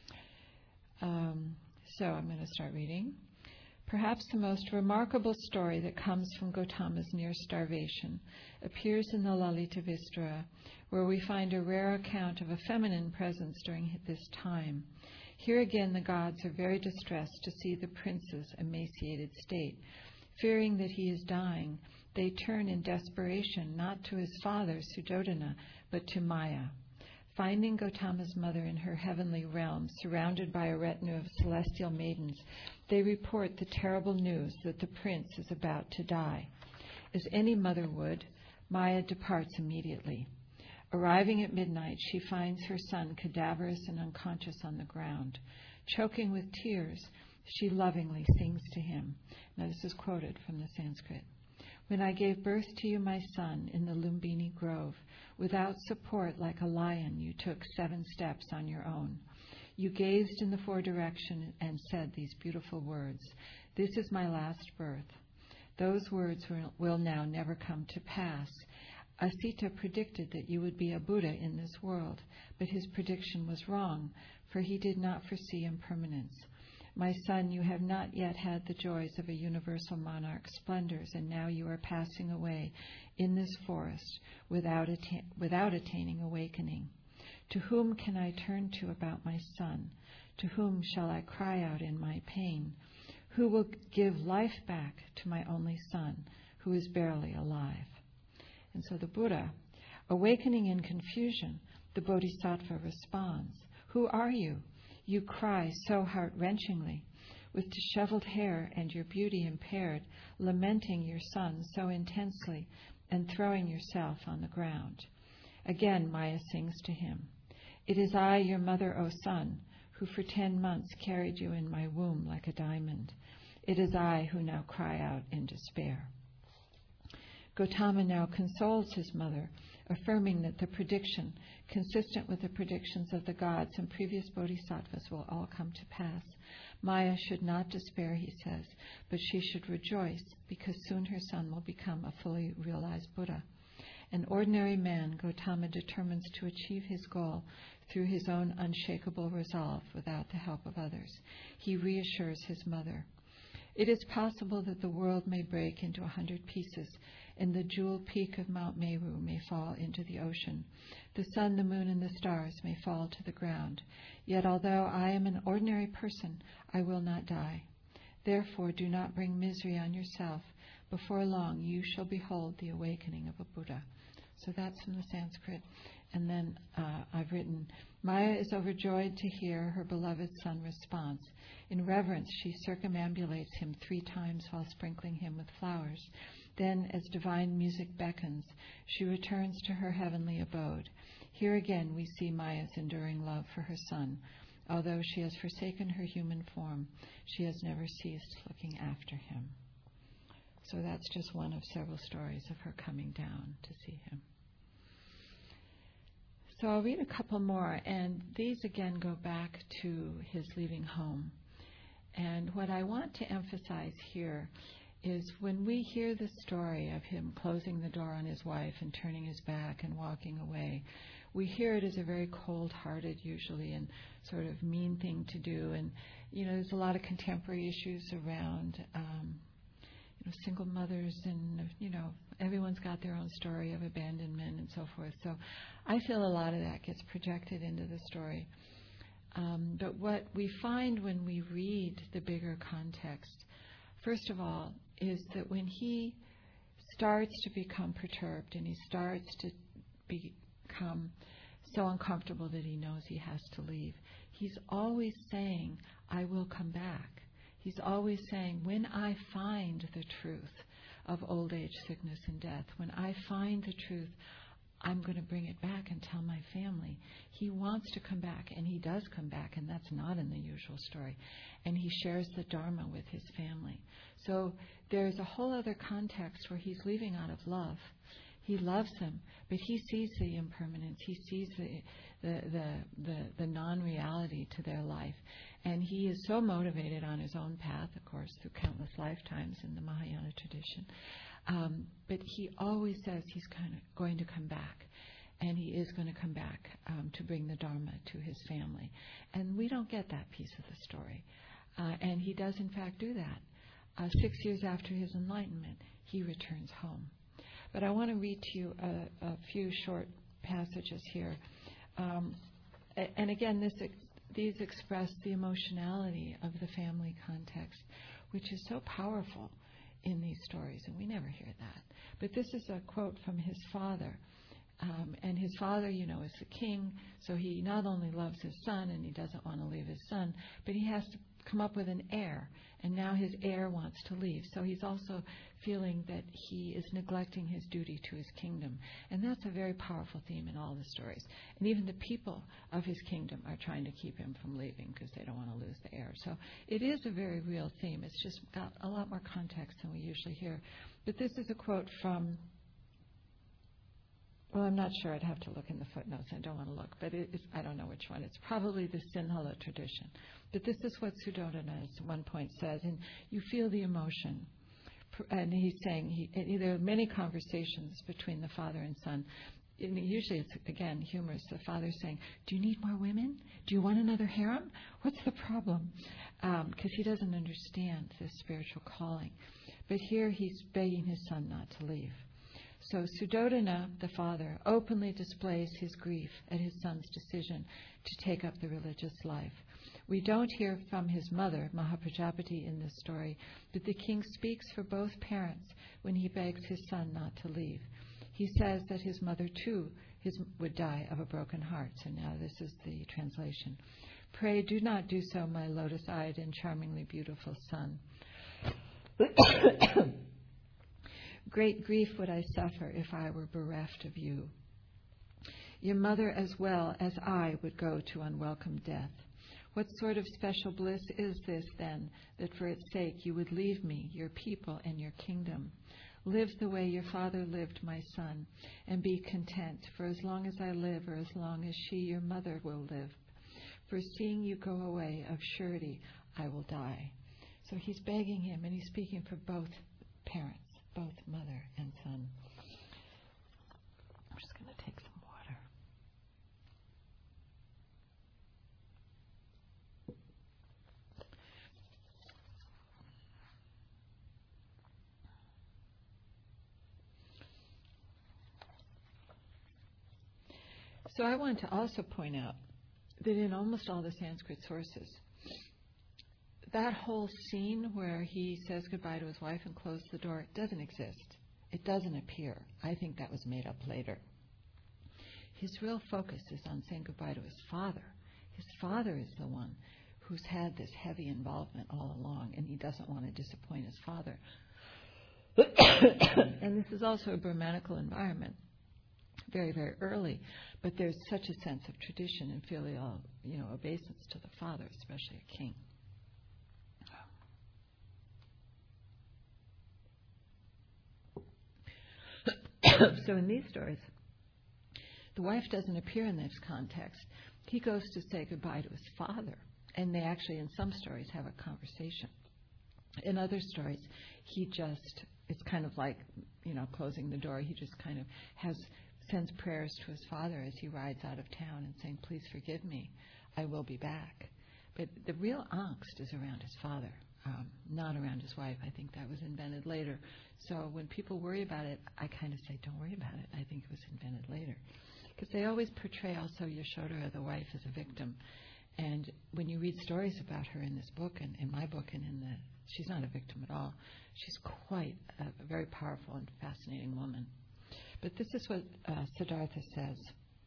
So I'm going to start reading. Perhaps the most remarkable story that comes from Gautama's near starvation appears in the Lalita Vistara, where we find a rare account of a feminine presence during this time. Here again the gods are very distressed to see the prince's emaciated state. Fearing that he is dying, they turn in desperation not to his father, Suddhodana, but to Maya. Finding Gautama's mother in her heavenly realm, surrounded by a retinue of celestial maidens, they report the terrible news that the prince is about to die. As any mother would, Maya departs immediately. Arriving at midnight, she finds her son cadaverous and unconscious on the ground. Choking with tears, she lovingly sings to him. Now this is quoted from the Sanskrit. When I gave birth to you, my son, in the Lumbini Grove, without support like a lion, you took 7 steps on your own. You gazed in the 4 directions and said these beautiful words, "This is my last birth." Those words will now never come to pass. Asita predicted that you would be a Buddha in this world, but his prediction was wrong, for he did not foresee impermanence. My son, you have not yet had the joys of a universal monarch's splendors, and now you are passing away in this forest without attaining awakening. To whom can I turn to about my son? To whom shall I cry out in my pain? Who will give life back to my only son, who is barely alive? And so the Buddha, awakening in confusion, the Bodhisattva responds, "Who are you? You cry so heart-wrenchingly, with disheveled hair and your beauty impaired, lamenting your son so intensely and throwing yourself on the ground." Again Maya sings to him, "It is I, your mother, O son, who for 10 months carried you in my womb like a diamond. It is I who now cry out in despair." Gautama now consoles his mother, affirming that the prediction, consistent with the predictions of the gods and previous bodhisattvas, will all come to pass. Maya should not despair, he says, but she should rejoice, because soon her son will become a fully realized Buddha. An ordinary man, Gautama determines to achieve his goal through his own unshakable resolve without the help of others. He reassures his mother. It is possible that the world may break into 100 pieces, and the jewel peak of Mount Meru may fall into the ocean. The sun, the moon, and the stars may fall to the ground. Yet although I am an ordinary person, I will not die. Therefore do not bring misery on yourself. Before long you shall behold the awakening of a Buddha. So that's from the Sanskrit. And then I've written, Maya is overjoyed to hear her beloved son response. In reverence, she circumambulates him 3 times while sprinkling him with flowers. Then, as divine music beckons, she returns to her heavenly abode. Here again we see Maya's enduring love for her son. Although she has forsaken her human form, she has never ceased looking after him. So that's just one of several stories of her coming down to see him. So I'll read a couple more, and these again go back to his leaving home. And what I want to emphasize here is when we hear the story of him closing the door on his wife and turning his back and walking away, we hear it as a very cold-hearted, usually, and sort of mean thing to do. And, there's a lot of contemporary issues around, single mothers and, everyone's got their own story of abandonment and so forth. So I feel a lot of that gets projected into the story. But what we find when we read the bigger context, first of all, is that when he starts to become perturbed and he starts to become so uncomfortable that he knows he has to leave, he's always saying, I will come back. He's always saying, when I find the truth of old age, sickness, and death, when I find the truth, I'm going to bring it back and tell my family. He wants to come back, and he does come back, and that's not in the usual story. And he shares the Dharma with his family. So there's a whole other context where he's leaving out of love. He loves them, but he sees the impermanence. He sees the non-reality to their life. And he is so motivated on his own path, of course, through countless lifetimes in the Mahayana tradition. But he always says he's going to come back. And he is going to come back to bring the Dharma to his family. And we don't get that piece of the story. And he does, in fact, do that. 6 years after his enlightenment, he returns home. But I want to read to you a few short passages here. And again, these express the emotionality of the family context, which is so powerful in these stories, and we never hear that. But this is a quote from his father. And his father, is the king, so he not only loves his son and he doesn't want to leave his son, but he has to come up with an heir. And now his heir wants to leave. So he's also feeling that he is neglecting his duty to his kingdom. And that's a very powerful theme in all the stories. And even the people of his kingdom are trying to keep him from leaving because they don't want to lose the heir. So it is a very real theme. It's just got a lot more context than we usually hear. But this is a quote from... Well, I'm not sure. I'd have to look in the footnotes. I don't want to look. But I don't know which one. It's probably the Sinhala tradition. But this is what Suddhodana at one point says. And you feel the emotion. And he's saying, there are many conversations between the father and son. And usually it's, again, humorous. The father's saying, do you need more women? Do you want another harem? What's the problem? Because he doesn't understand this spiritual calling. But here he's begging his son not to leave. So Suddhodana, the father, openly displays his grief at his son's decision to take up the religious life. We don't hear from his mother, Mahaprajapati, in this story, but the king speaks for both parents when he begs his son not to leave. He says that his mother, too, would die of a broken heart. So now this is the translation. Pray do not do so, my lotus-eyed and charmingly beautiful son. Great grief would I suffer if I were bereft of you. Your mother as well as I would go to unwelcome death. What sort of special bliss is this, then, that for its sake you would leave me, your people, and your kingdom? Live the way your father lived, my son, and be content, for as long as I live, or as long as she, your mother, will live. For seeing you go away, of surety I will die. So he's begging him, and he's speaking for both parents. Both mother and son. I'm just going to take some water. So I want to also point out that in almost all the Sanskrit sources, that whole scene where he says goodbye to his wife and closes the door doesn't exist. It doesn't appear. I think that was made up later. His real focus is on saying goodbye to his father. His father is the one who's had this heavy involvement all along, and he doesn't want to disappoint his father. And this is also a Brahmanical environment, very, very early, but there's such a sense of tradition and filial, obeisance to the father, especially a king. So in these stories, the wife doesn't appear in this context. He goes to say goodbye to his father, and they actually, in some stories, have a conversation. In other stories, it's kind of like, closing the door. He just kind of sends prayers to his father as he rides out of town and saying, please forgive me, I will be back. But the real angst is around his father, not around his wife. I think that was invented later. So when people worry about it, I kind of say, don't worry about it. I think it was invented later. Because they always portray also Yashodhara, the wife, as a victim. And when you read stories about her in this book, and in my book, and she's not a victim at all. She's quite a very powerful and fascinating woman. But this is what Siddhartha says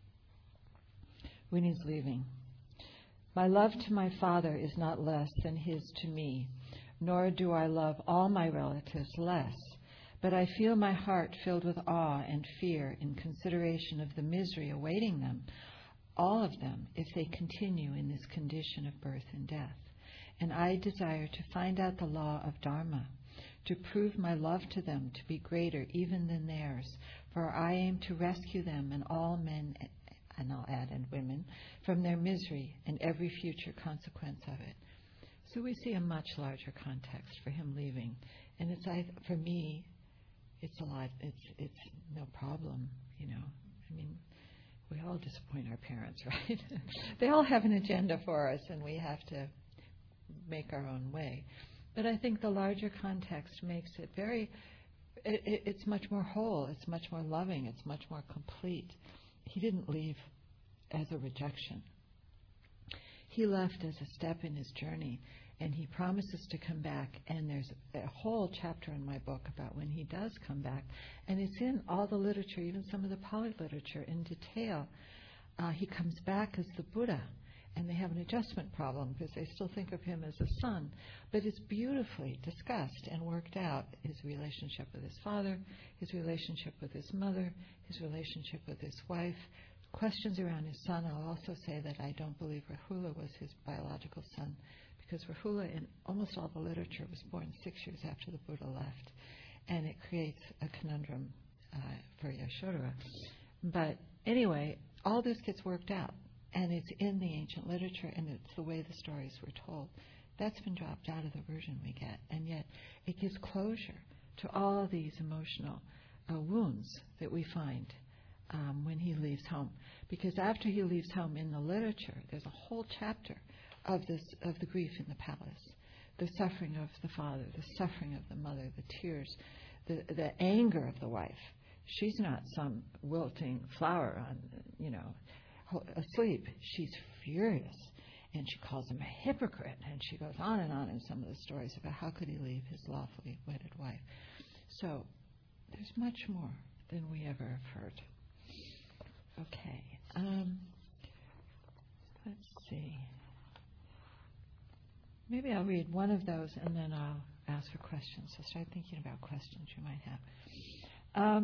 when he's leaving. My love to my father is not less than his to me, nor do I love all my relatives less. But I feel my heart filled with awe and fear in consideration of the misery awaiting them, all of them, if they continue in this condition of birth and death. And I desire to find out the law of Dharma, to prove my love to them to be greater even than theirs, for I aim to rescue them and all men, and I'll add, and women, from their misery and every future consequence of it. So we see a much larger context for him leaving. And for me, it's a lot, it's no problem, I mean, we all disappoint our parents, right? They all have an agenda for us, and we have to make our own way. But I think the larger context makes it it's much more whole, it's much more loving, it's much more complete. He didn't leave as a rejection. He left as a step in his journey, and he promises to come back. And there's a whole chapter in my book about when he does come back. And it's in all the literature, even some of the Pali literature, in detail. He comes back as the Buddha, and they have an adjustment problem because they still think of him as a son. But it's beautifully discussed and worked out, his relationship with his father, his relationship with his mother, his relationship with his wife. Questions around his son. I'll also say that I don't believe Rahula was his biological son, because Rahula, in almost all the literature, was born 6 years after the Buddha left. And it creates a conundrum for Yashodhara. But anyway, all this gets worked out. And it's in the ancient literature, and it's the way the stories were told. That's been dropped out of the version we get. And yet it gives closure to all these emotional wounds that we find when he leaves home. Because after he leaves home in the literature, there's a whole chapter of the grief in the palace, the suffering of the father, the suffering of the mother, the tears, the anger of the wife. She's not some wilting flower asleep. She's furious, and she calls him a hypocrite, and she goes on in some of the stories about how could he leave his lawfully wedded wife. So there's much more than we ever have heard. Okay, let's see. Maybe I'll read one of those and then I'll ask for questions. So start thinking about questions you might have.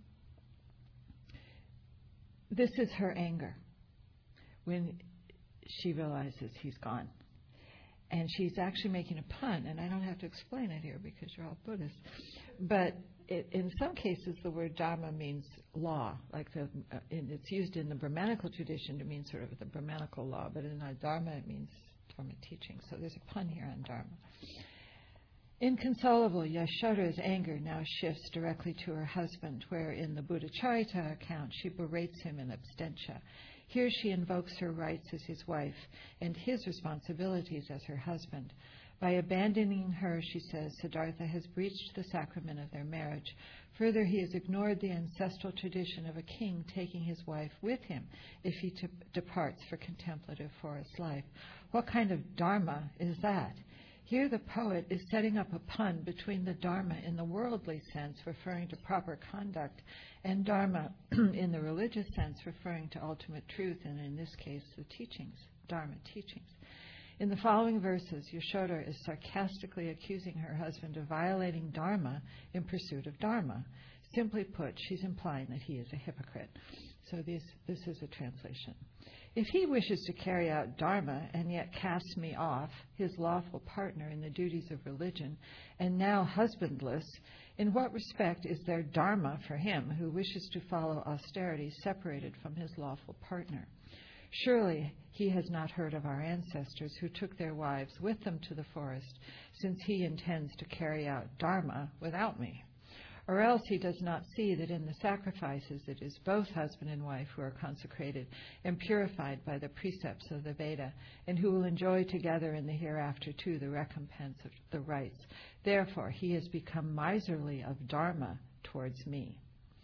This is her anger when she realizes he's gone. And she's actually making a pun, and I don't have to explain it here because you're all Buddhists. But in some cases, the word dharma means law. It's used in the Brahmanical tradition to mean sort of the Brahmanical law, but in our dharma it means Dharma teaching. So there's a pun here on dharma. Inconsolable, Yashodhara's anger now shifts directly to her husband, where in the Buddha Charita account she berates him in abstentia. Here she invokes her rights as his wife and his responsibilities as her husband. By abandoning her, she says, Siddhartha has breached the sacrament of their marriage. Further, he has ignored the ancestral tradition of a king taking his wife with him if he departs for contemplative forest life. What kind of dharma is that? Here the poet is setting up a pun between the Dharma in the worldly sense, referring to proper conduct, and Dharma in the religious sense, referring to ultimate truth, and in this case, the teachings, Dharma teachings. In the following verses, Yashoda is sarcastically accusing her husband of violating Dharma in pursuit of Dharma. Simply put, she's implying that he is a hypocrite. So this is a translation. If he wishes to carry out Dharma and yet casts me off, his lawful partner in the duties of religion, and now husbandless, in what respect is there Dharma for him who wishes to follow austerity separated from his lawful partner? Surely he has not heard of our ancestors who took their wives with them to the forest, since he intends to carry out Dharma without me. Or else he does not see that in the sacrifices it is both husband and wife who are consecrated and purified by the precepts of the Veda, and who will enjoy together in the hereafter too the recompense of the rites. Therefore he has become miserly of Dharma towards me.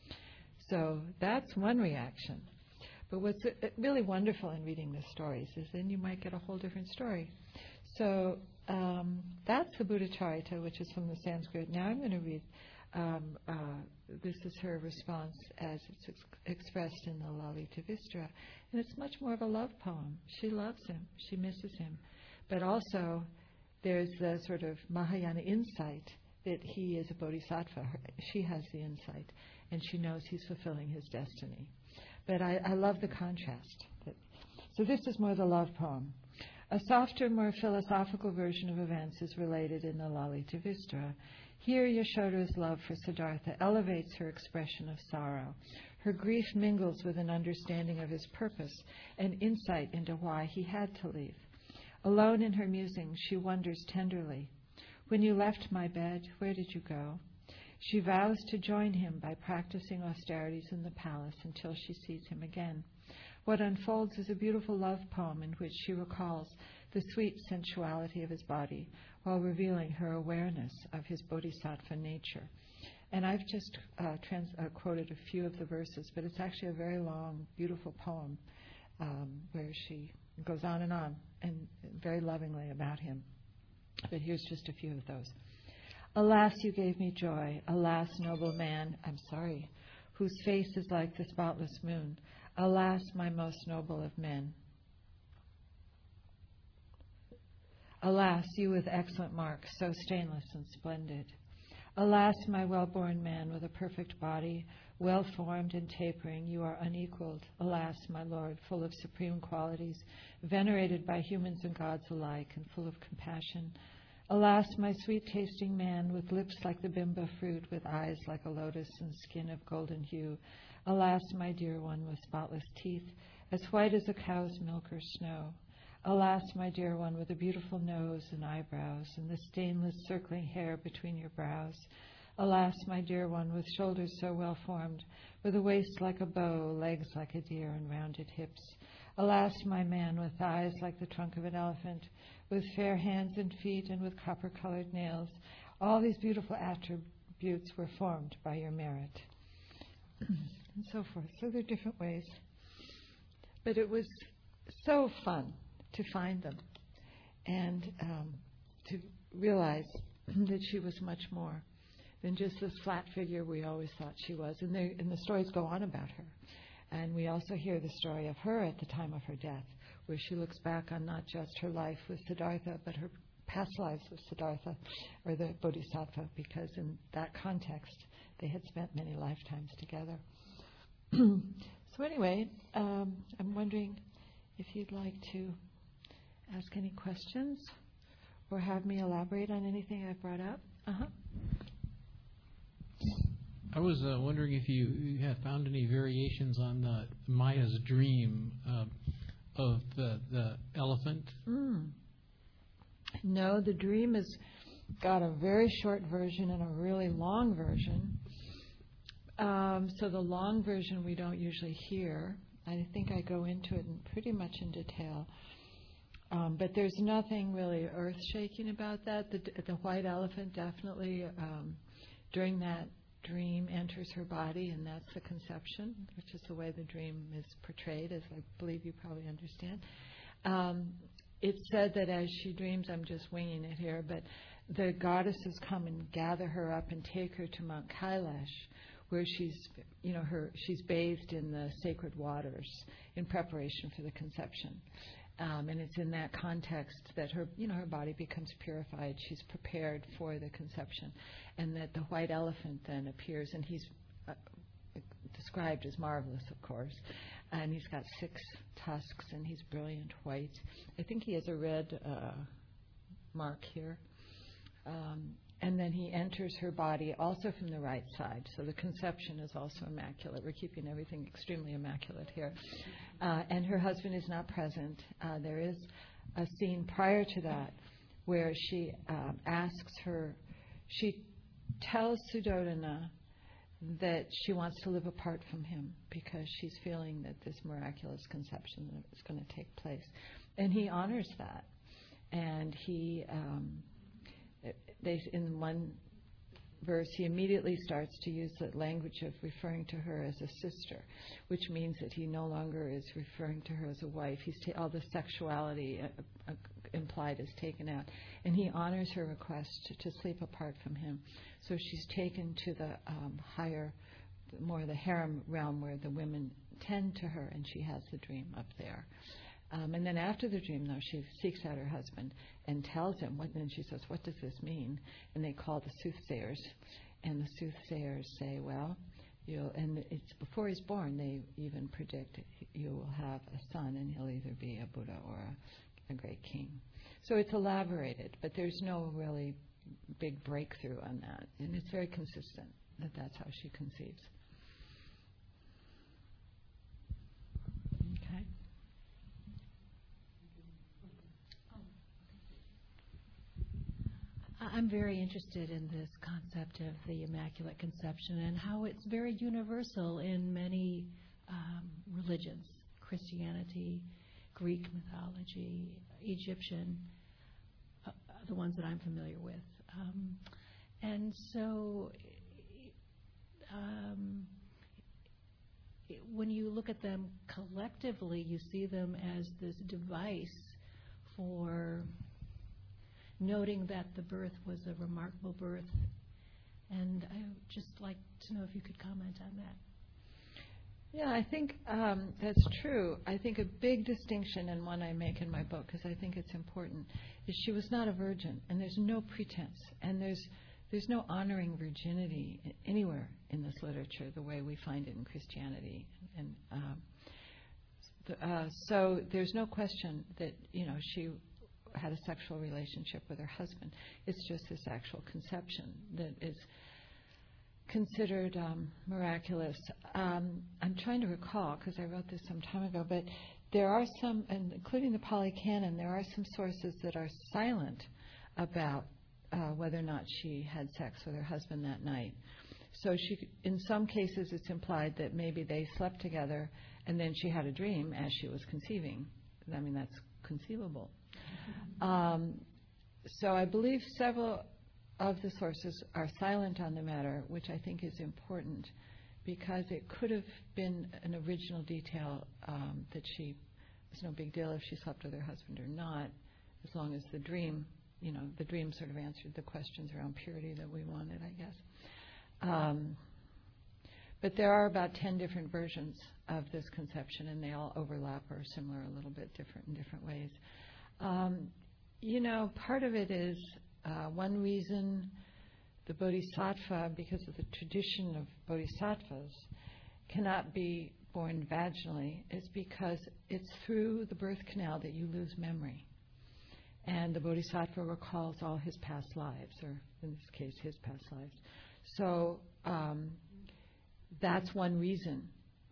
So that's one reaction. But what's really wonderful in reading the stories is then you might get a whole different story. So that's the Buddha Charita, which is from the Sanskrit. Now I'm going to read. This is her response as it's expressed in the Lalita Vistara. And it's much more of a love poem. She loves him. She misses him. But also there's the sort of Mahayana insight that he is a bodhisattva. She has the insight, and she knows he's fulfilling his destiny. But I love the contrast. So this is more the love poem. A softer, more philosophical version of events is related in the Lalita Vistara. Here Yashoda's love for Siddhartha elevates her expression of sorrow. Her grief mingles with an understanding of his purpose and insight into why he had to leave. Alone in her musings, she wonders tenderly, "When you left my bed, where did you go?" She vows to join him by practicing austerities in the palace until she sees him again. What unfolds is a beautiful love poem in which she recalls the sweet sensuality of his body while revealing her awareness of his bodhisattva nature. And I've just quoted a few of the verses, but it's actually a very long, beautiful poem where she goes on and very lovingly about him. But here's just a few of those. Alas, you gave me joy. Alas, noble man, whose face is like the spotless moon. Alas, my most noble of men. Alas, you with excellent marks, so stainless and splendid. Alas, my well-born man with a perfect body, well-formed and tapering, you are unequaled. Alas, my Lord, full of supreme qualities, venerated by humans and gods alike, and full of compassion. Alas, my sweet-tasting man, with lips like the bimba fruit, with eyes like a lotus and skin of golden hue. Alas, my dear one, with spotless teeth, as white as a cow's milk or snow. Alas, my dear one, with a beautiful nose and eyebrows, and the stainless circling hair between your brows. Alas, my dear one, with shoulders so well formed, with a waist like a bow, legs like a deer, and rounded hips. Alas, my man, with thighs like the trunk of an elephant, with fair hands and feet, and with copper-colored nails. All these beautiful attributes were formed by your merit. And so forth. So there are different ways. But it was so fun to find them and to realize that she was much more than just this flat figure we always thought she was. And the stories go on about her. And we also hear the story of her at the time of her death, where she looks back on not just her life with Siddhartha, but her past lives with Siddhartha, or the Bodhisattva, because in that context, they had spent many lifetimes together. So anyway, I'm wondering if you'd like to ask any questions or have me elaborate on anything I've brought up. I was wondering if you have found any variations on the Maya's dream of the elephant. No, the dream has got a very short version and a really long version. So the long version we don't usually hear. I think I go into it pretty much in detail. But there's nothing really earth-shaking about that. The white elephant definitely, during that dream, enters her body, and that's the conception, which is the way the dream is portrayed, as I believe you probably understand. it's said that as she dreams, I'm just winging it here, but the goddesses come and gather her up and take her to Mount Kailash, where she's bathed in the sacred waters in preparation for the conception. And it's in that context that her body becomes purified. She's prepared for the conception, and that the white elephant then appears, and he's described as marvelous, of course. And he's got 6 tusks, and he's brilliant white. I think he has a red mark here. And then he enters her body also from the right side. So the conception is also immaculate. We're keeping everything extremely immaculate here. And her husband is not present. There is a scene prior to that where she she tells Suddhodana that she wants to live apart from him because she's feeling that this miraculous conception is going to take place. And he honors that. And in one verse, he immediately starts to use the language of referring to her as a sister, which means that he no longer is referring to her as a wife. All the sexuality implied is taken out. And he honors her request to sleep apart from him. So she's taken to the higher, more the harem realm where the women tend to her, and she has the dream up there. And then after the dream, though, she seeks out her husband and tells him, and then she says, what does this mean? And they call the soothsayers. And the soothsayers say, well, and it's before he's born, they even predict you will have a son, and he'll either be a Buddha or a great king. So it's elaborated, but there's no really big breakthrough on that. And it's very consistent that that's how she conceives. Okay. I'm very interested in this concept of the Immaculate Conception and how it's very universal in many religions, Christianity, Greek mythology, Egyptian, the ones that I'm familiar with. And so when you look at them collectively, you see them as this device for noting that the birth was a remarkable birth. And I would just like to know if you could comment on that. Yeah, I think that's true. I think a big distinction, and one I make in my book, because I think it's important, is she was not a virgin, and there's no pretense, and there's no honoring virginity anywhere in this literature the way we find it in Christianity. And so there's no question that she had a sexual relationship with her husband. It's just this actual conception that is considered miraculous. I'm trying to recall, because I wrote this some time ago, but there are some, and including the Pali Canon, there are some sources that are silent about whether or not she had sex with her husband that night. So in some cases it's implied that maybe they slept together and then she had a dream as she was conceiving. I mean, that's conceivable. So I believe several of the sources are silent on the matter, which I think is important because it could have been an original detail that it was no big deal if she slept with her husband or not, as long as the dream sort of answered the questions around purity that we wanted, I guess. But there are about 10 different versions of this conception, and they all overlap or are similar, a little bit different in different ways. Part of it is one reason the bodhisattva, because of the tradition of bodhisattvas, cannot be born vaginally is because it's through the birth canal that you lose memory. And the bodhisattva recalls all his past lives, or in this case, his past lives. So that's one reason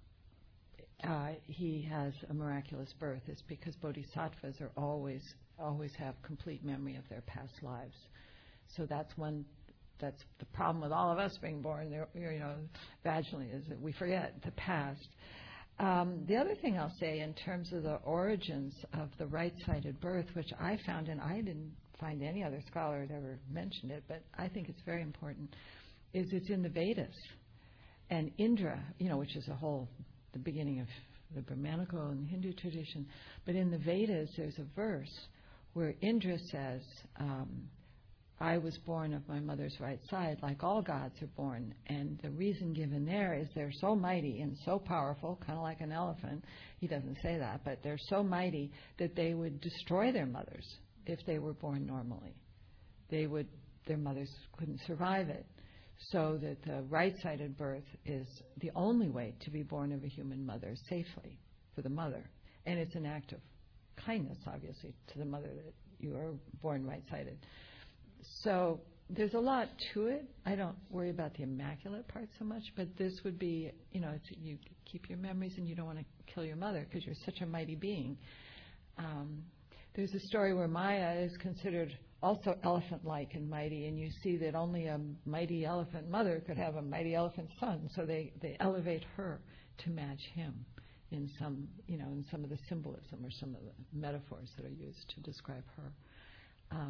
he has a miraculous birth, is because bodhisattvas are always have complete memory of their past lives. So that's the problem with all of us being born vaginally, is that we forget the past. The other thing I'll say in terms of the origins of the right-sided birth, which I found, and I didn't find any other scholar had ever mentioned it, but I think it's very important, is it's in the Vedas. And Indra, which is the beginning of the Brahmanical and Hindu tradition, but in the Vedas there's a verse where Indra says, I was born of my mother's right side, like all gods are born. And the reason given there is they're so mighty and so powerful, kind of like an elephant. He doesn't say that, but they're so mighty that they would destroy their mothers if they were born normally. Their mothers couldn't survive it. So that the right-sided birth is the only way to be born of a human mother safely for the mother. And it's an act of kindness, obviously, to the mother that you are born right-sided. So there's a lot to it. I don't worry about the immaculate part so much, but this would be, you keep your memories and you don't want to kill your mother because you're such a mighty being. There's a story where Maya is considered also elephant-like and mighty, and you see that only a mighty elephant mother could have a mighty elephant son, so they elevate her to match him in some of the symbolism or some of the metaphors that are used to describe her.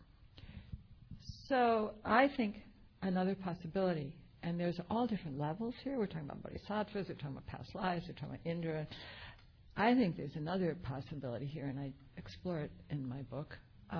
So I think another possibility, and there's all different levels here. We're talking about bodhisattvas, we're talking about past lives, we're talking about Indra. I think there's another possibility here, and I explore it in my book.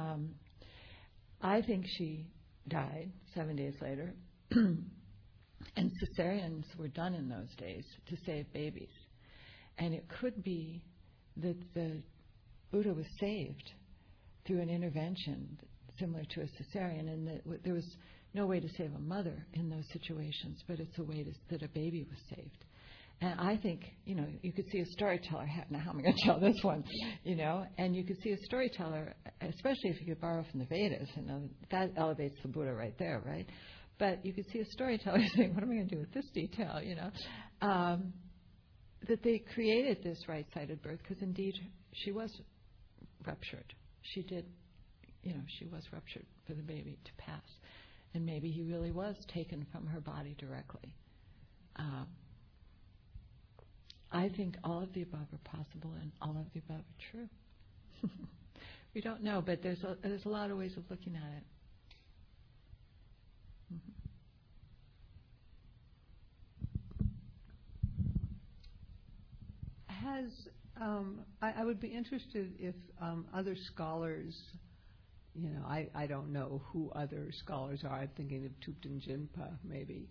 I think she died 7 days later, and cesareans were done in those days to save babies. And it could be that the Buddha was saved through an intervention similar to a cesarean, and that there was no way to save a mother in those situations, but it's a way that a baby was saved. And I think, you could see a storyteller, now how am I going to tell this one, and you could see a storyteller, especially if you could borrow from the Vedas, that elevates the Buddha right there, right? But you could see a storyteller saying, what am I going to do with this detail, that they created this right-sided birth, because indeed she was ruptured. She did, she was ruptured for the baby to pass. And maybe he really was taken from her body directly. I think all of the above are possible and all of the above are true. We don't know, but there's a lot of ways of looking at it. I would be interested if other scholars, I don't know who other scholars are. I'm thinking of Thupten Jinpa, maybe.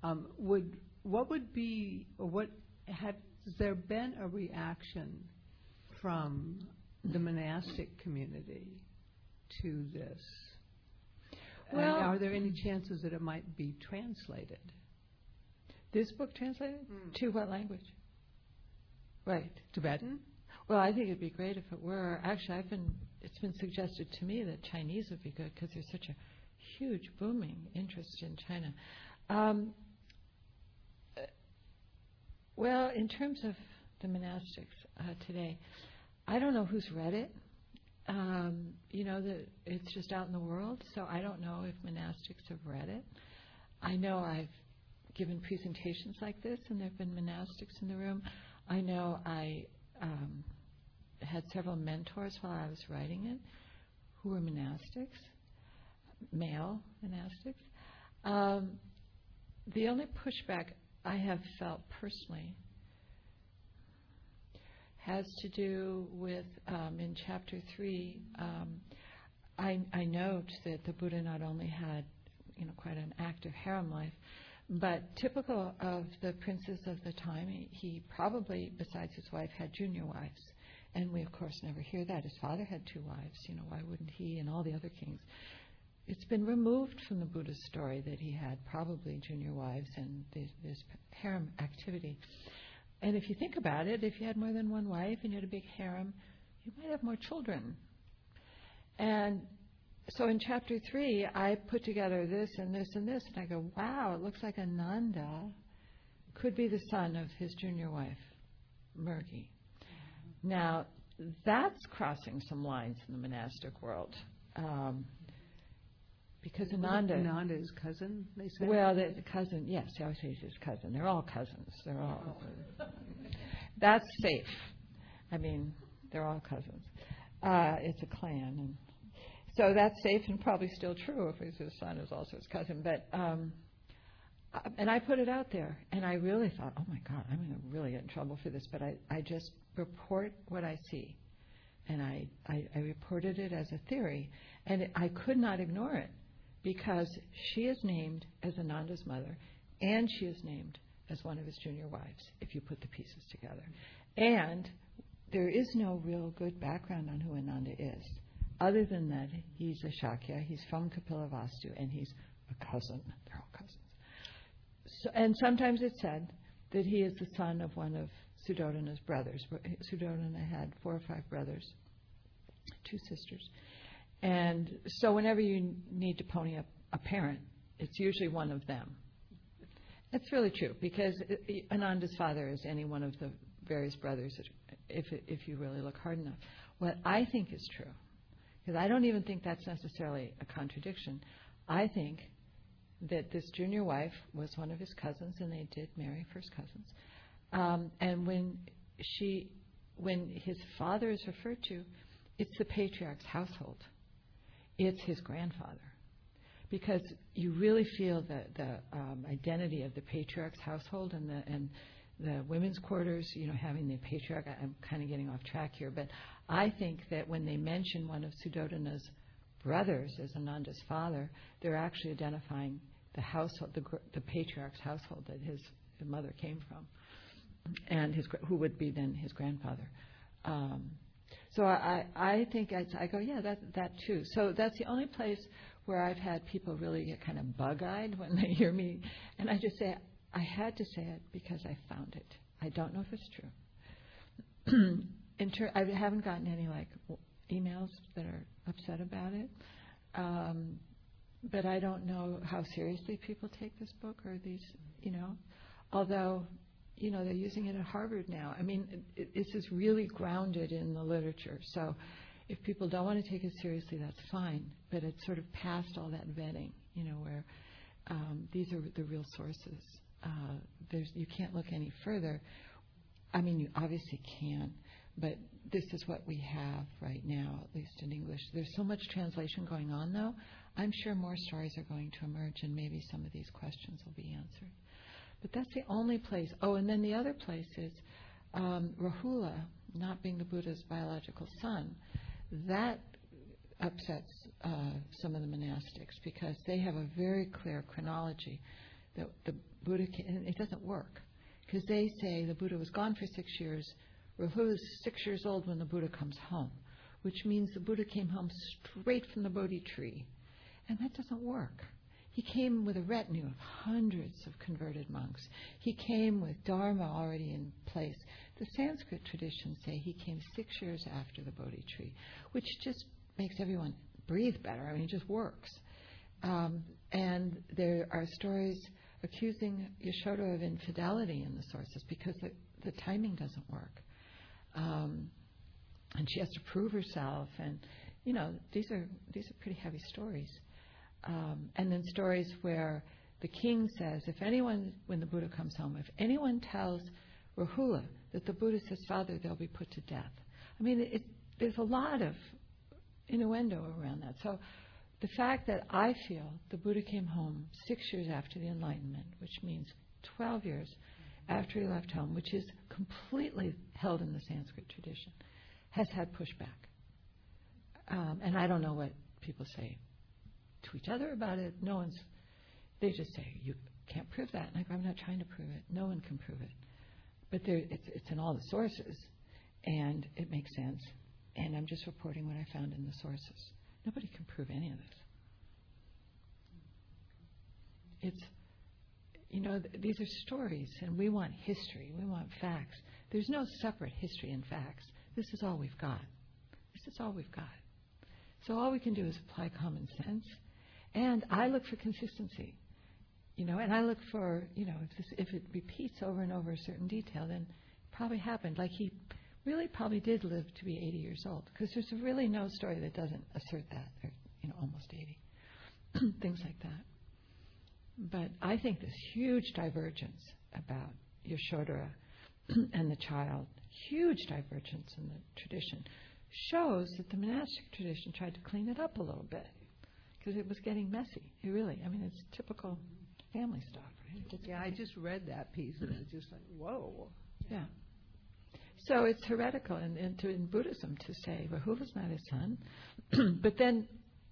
Has there been a reaction from the monastic community to this? Well, and are there any chances that it might be translated? This book translated? To what language? Right. Tibetan? Well, I think it'd be great if it were. Actually, it's been suggested to me that Chinese would be good because there's such a huge booming interest in China. Well, in terms of the monastics today, I don't know who's read it. That it's just out in the world, so I don't know if monastics have read it. I know I've given presentations like this, and there have been monastics in the room. I know I had several mentors while I was writing it who were monastics, male monastics. The only pushback I have felt personally has to do with, in Chapter 3, I note that the Buddha not only had, quite an active harem life, but typical of the princes of the time, he probably, besides his wife, had junior wives. And we, of course, never hear that. His father had 2 wives. Why wouldn't he and all the other kings? It's been removed from the Buddha's story that he had probably junior wives and this harem activity. And if you think about it, if you had more than one wife and you had a big harem, you might have more children. And so in Chapter 3, I put together this and this and this, and I go, wow, it looks like Ananda could be the son of his junior wife, Murgi. Now, that's crossing some lines in the monastic world. Because Ananda is cousin, they say? Well, the cousin, yes, I always say he's his cousin. They're all cousins. That's safe. I mean, they're all cousins. It's a clan. And so that's safe and probably still true if his son is also his cousin. But and I put it out there, and I really thought, oh, my God, I'm going to really get in trouble for this. But I just report what I see. And I reported it as a theory, and I could not ignore it because she is named as Ananda's mother, and she is named as one of his junior wives, if you put the pieces together. And there is no real good background on who Ananda is, other than that he's a Shakya, he's from Kapilavastu, and he's a cousin. They're all cousins. So, and sometimes it's said that he is the son of one of Suddhodana's brothers. Suddhodana had 4 or 5 brothers, 2 sisters. And so whenever you need to pony up a parent, it's usually one of them. That's really true, because Ananda's father is any one of the various brothers, if you really look hard enough. What I think is true, because I don't even think that's necessarily a contradiction, I think that this junior wife was one of his cousins, and they did marry first cousins. And when his father is referred to, it's the patriarch's household. It's his grandfather. Because you really feel the identity of the patriarch's household and the women's quarters, having the patriarch. I'm kind of getting off track here, but I think that when they mention one of Suddhodana's brothers as Ananda's father, they're actually identifying the household, the patriarch's household that his mother came from, and who would be then his grandfather. So I think I go, yeah, that too. So that's the only place where I've had people really get kind of bug-eyed when they hear me, and I just say, I had to say it because I found it. I don't know if it's true. I haven't gotten any emails that are upset about it, but I don't know how seriously people take this book or these, although, they're using it at Harvard now. I mean, this is really grounded in the literature. So if people don't want to take it seriously, that's fine. But it's sort of past all that vetting, where these are the real sources. You can't look any further. I mean, you obviously can, but this is what we have right now, at least in English. There's so much translation going on, though. I'm sure more stories are going to emerge, and maybe some of these questions will be answered. But that's the only place. Oh, and then the other place is Rahula, not being the Buddha's biological son. That upsets some of the monastics because they have a very clear chronology that the Buddha and it doesn't work, because they say the Buddha was gone for 6 years. Rahula is 6 years old when the Buddha comes home, which means the Buddha came home straight from the Bodhi tree, and that doesn't work. He came with a retinue of hundreds of converted monks. He came with Dharma already in place. The Sanskrit traditions say he came 6 years after the Bodhi tree, which just makes everyone breathe better. I mean, it just works. And there are stories accusing Yashoda of infidelity in the sources because the timing doesn't work. And she has to prove herself. And, these are pretty heavy stories. And then stories where the king says, when the Buddha comes home, if anyone tells Rahula that the Buddha is his father, they'll be put to death. I mean, there's a lot of innuendo around that. So the fact that I feel the Buddha came home 6 years after the Enlightenment, which means 12 years after he left home, which is completely held in the Sanskrit tradition, has had pushback. And I don't know what people say to each other about it. They just say, you can't prove that. And I'm not trying to prove it. No one can prove it. But it's in all the sources, and it makes sense. And I'm just reporting what I found in the sources. Nobody can prove any of this. These are stories, and we want history. We want facts. There's no separate history and facts. This is all we've got. This is all we've got. So all we can do is apply common sense. And I look for consistency, and I look for, if it repeats over and over a certain detail, then it probably happened. Like he really probably did live to be 80 years old, because there's really no story that doesn't assert that, or, almost 80. Things like that. But I think this huge divergence about Yashodhara and the child, huge divergence in the tradition, shows that the monastic tradition tried to clean it up a little bit, because it was getting messy. It's typical family stuff, right? I just read that piece, and it's just like, whoa. Yeah. So it's heretical in Buddhism to say Rahu's not his son. But then,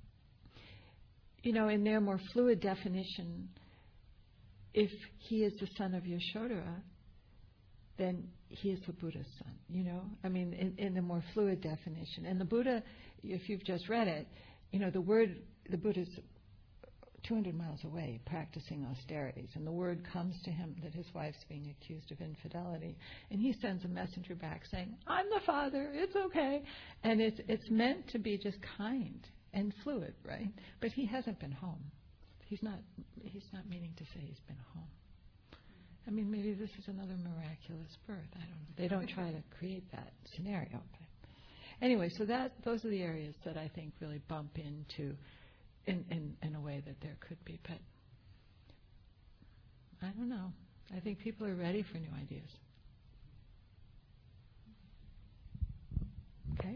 in their more fluid definition, if he is the son of Yashodhara, then he is the Buddha's son, in the more fluid definition. And the Buddha, if you've just read it, the Buddha's 200 miles away practicing austerities, and the word comes to him that his wife's being accused of infidelity, and he sends a messenger back saying, I'm the father, it's okay. And it's meant to be just kind and fluid, right? But he hasn't been home. He's not meaning to say he's been home. I mean, maybe this is another miraculous birth. I don't know. They don't try to create that scenario. But anyway, so those are the areas that I think really bump into in a way that there could be. But I don't know. I think people are ready for new ideas. Okay?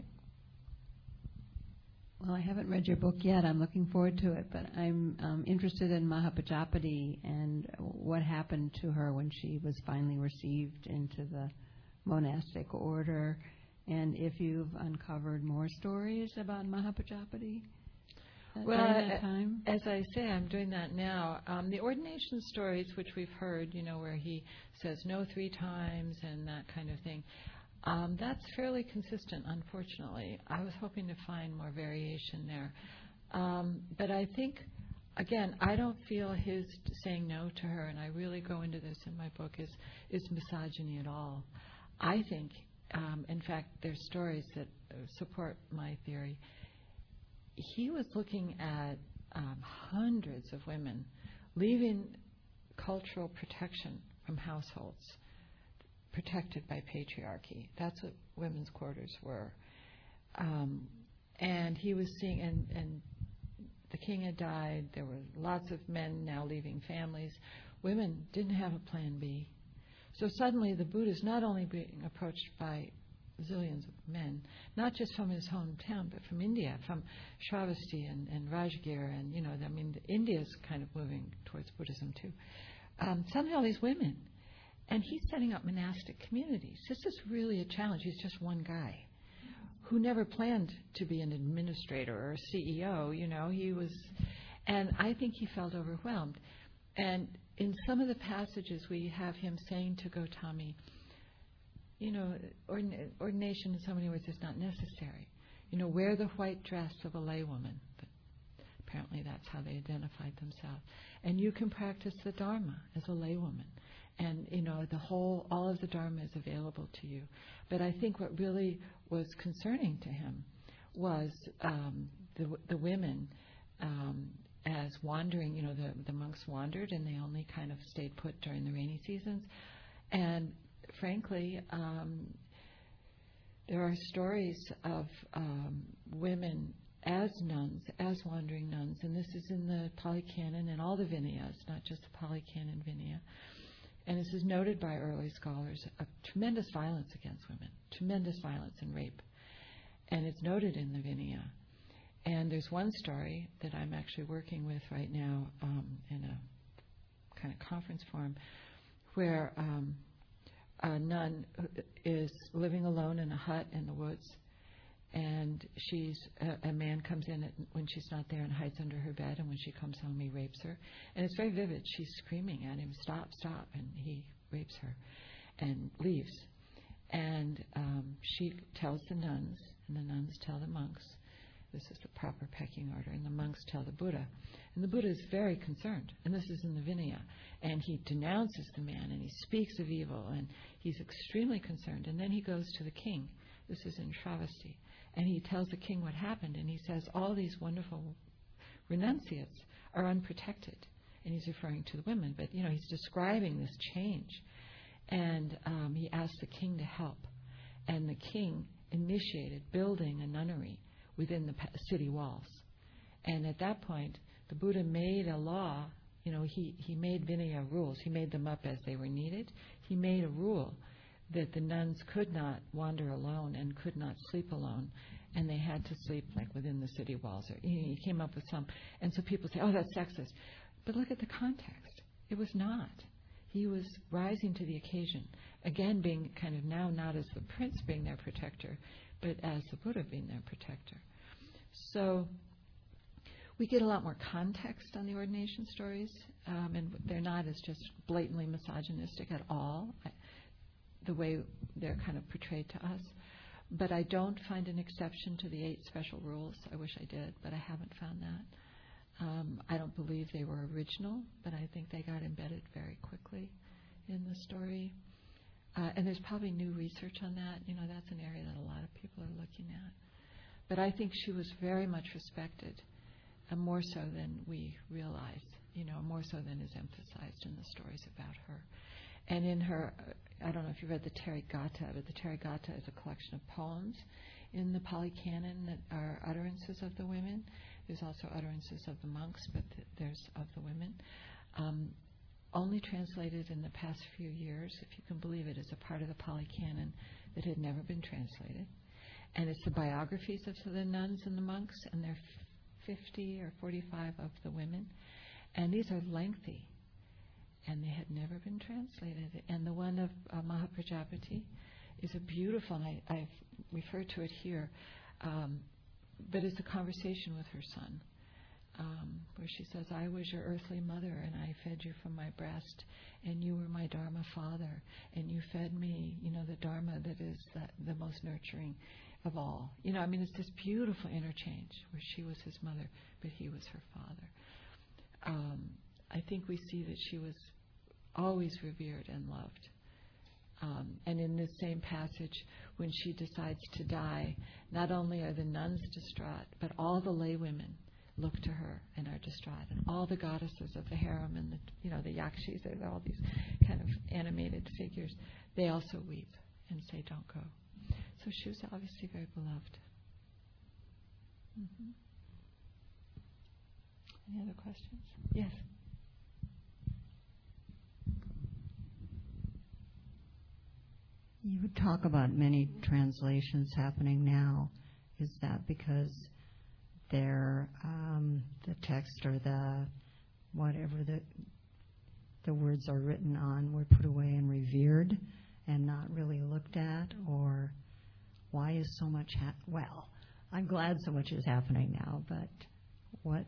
Well, I haven't read your book yet. I'm looking forward to it, but I'm interested in Mahapajapati and what happened to her when she was finally received into the monastic order, and if you've uncovered more stories about Mahapajapati during that time. As I say, I'm doing that now. The ordination stories, which we've heard, where he says no 3 times and that kind of thing, that's fairly consistent, unfortunately. I was hoping to find more variation there. But I think, again, I don't feel his saying no to her, and I really go into this in my book, is misogyny at all. I think, in fact, there's stories that support my theory. He was looking at hundreds of women leaving cultural protection from households protected by patriarchy. That's what women's quarters were. And he was seeing, and the king had died. There were lots of men now leaving families. Women didn't have a plan B. So suddenly the Buddha is not only being approached by zillions of men, not just from his hometown, but from India, from Shravasti and Rajgir, and India's kind of moving towards Buddhism too. Suddenly all these women. And he's setting up monastic communities. This is really a challenge. He's just one guy who never planned to be an administrator or a CEO, he was, and I think he felt overwhelmed. And in some of the passages we have him saying to Gautami, ordination in so many words is not necessary. Wear the white dress of a laywoman. But apparently that's how they identified themselves. And you can practice the Dharma as a laywoman. And, all of the Dharma is available to you. But I think what really was concerning to him was the women as wandering, the monks wandered and they only kind of stayed put during the rainy seasons. And frankly, there are stories of women as nuns, as wandering nuns, and this is in the Pali Canon and all the Vinayas, not just the Pali Canon Vinaya. And this is noted by early scholars of tremendous violence against women, tremendous violence and rape. And it's noted in the Vinaya. And there's one story that I'm actually working with right now in a kind of conference forum where a nun is living alone in a hut in the woods, and a man comes in when she's not there and hides under her bed, and when she comes home he rapes her. And it's very vivid. She's screaming at him, stop, stop, and he rapes her and leaves. And she tells the nuns, and the nuns tell the monks. This is the proper pecking order, and the monks tell the Buddha. And the Buddha is very concerned, and this is in the Vinaya. And he denounces the man, and he speaks of evil, and he's extremely concerned. And then he goes to the king. This is in Shravasti. And he tells the king what happened, and he says all these wonderful renunciates are unprotected. And he's referring to the women, but he's describing this change. And he asked the king to help. And the king initiated building a nunnery within the city walls. And at that point, the Buddha made a law. He made Vinaya rules. He made them up as they were needed. He made a rule that the nuns could not wander alone and could not sleep alone, and they had to sleep like within the city walls. He came up with some, and so people say, "Oh, that's sexist," but look at the context. It was not. he was rising to the occasion, again being kind of now not as the prince being their protector, but as the Buddha being their protector. So we get a lot more context on the ordination stories, and they're not as just blatantly misogynistic at all, the way they're kind of portrayed to us. But I don't find an exception to the 8 special rules. I wish I did, but I haven't found that. I don't believe they were original, but I think they got embedded very quickly in the story. And there's probably new research on that. That's an area that a lot of people are looking at. But I think she was very much respected, and more so than we realize, more so than is emphasized in the stories about her. And in her, I don't know if you read the Therigatha, but the Therigatha is a collection of poems in the Pali Canon that are utterances of the women. There's also utterances of the monks, but there's of the women. Only translated in the past few years, if you can believe it, as a part of the Pali Canon that had never been translated. And it's the biographies of the nuns and the monks, and there are 50 or 45 of the women. And these are lengthy, and they had never been translated. And the one of Mahaprajapati is a beautiful, and I've referred to it here, but it's a conversation with her son, where she says, I was your earthly mother, and I fed you from my breast, and you were my Dharma father, and you fed me, the Dharma that is the most nurturing of all. It's this beautiful interchange where she was his mother, but he was her father. I think we see that she was always revered and loved. And in this same passage, when she decides to die, not only are the nuns distraught, but all the lay women look to her and are distraught, and all the goddesses of the harem and the yakshis, and all these kind of animated figures, they also weep and say, "Don't go." So she was obviously very beloved. Mm-hmm. Any other questions? Yes. You talk about many translations happening now. Is that because they're the text or the whatever the words are written on were put away and revered and not really looked at? Or why is so much well, I'm glad so much is happening now, but what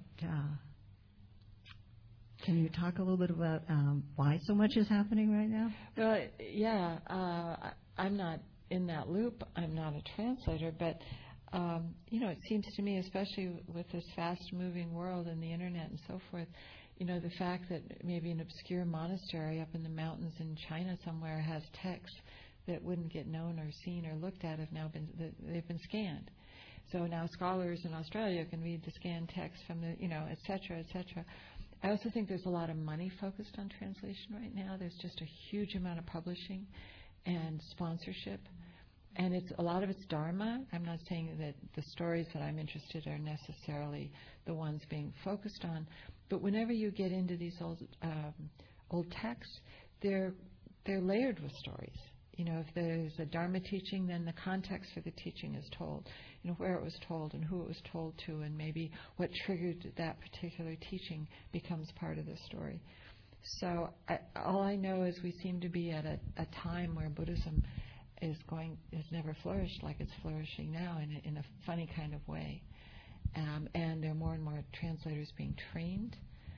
can you talk a little bit about why so much is happening right now? Well, yeah, I'm not in that loop. I'm not a translator, but it seems to me, especially with this fast-moving world and the internet and so forth, the fact that maybe an obscure monastery up in the mountains in China somewhere has texts that wouldn't get known or seen or looked at they've been scanned. So now scholars in Australia can read the scanned text from the, et cetera, et cetera. I also think there's a lot of money focused on translation right now. There's just a huge amount of publishing and sponsorship. And a lot of it's Dharma. I'm not saying that the stories that I'm interested in are necessarily the ones being focused on. But whenever you get into these old texts, they're layered with stories. If there's a Dharma teaching, then the context for the teaching is told, where it was told and who it was told to, and maybe what triggered that particular teaching becomes part of the story. So all I know is we seem to be at a time where Buddhism has never flourished like it's flourishing now in a funny kind of way. And there are more and more translators being trained,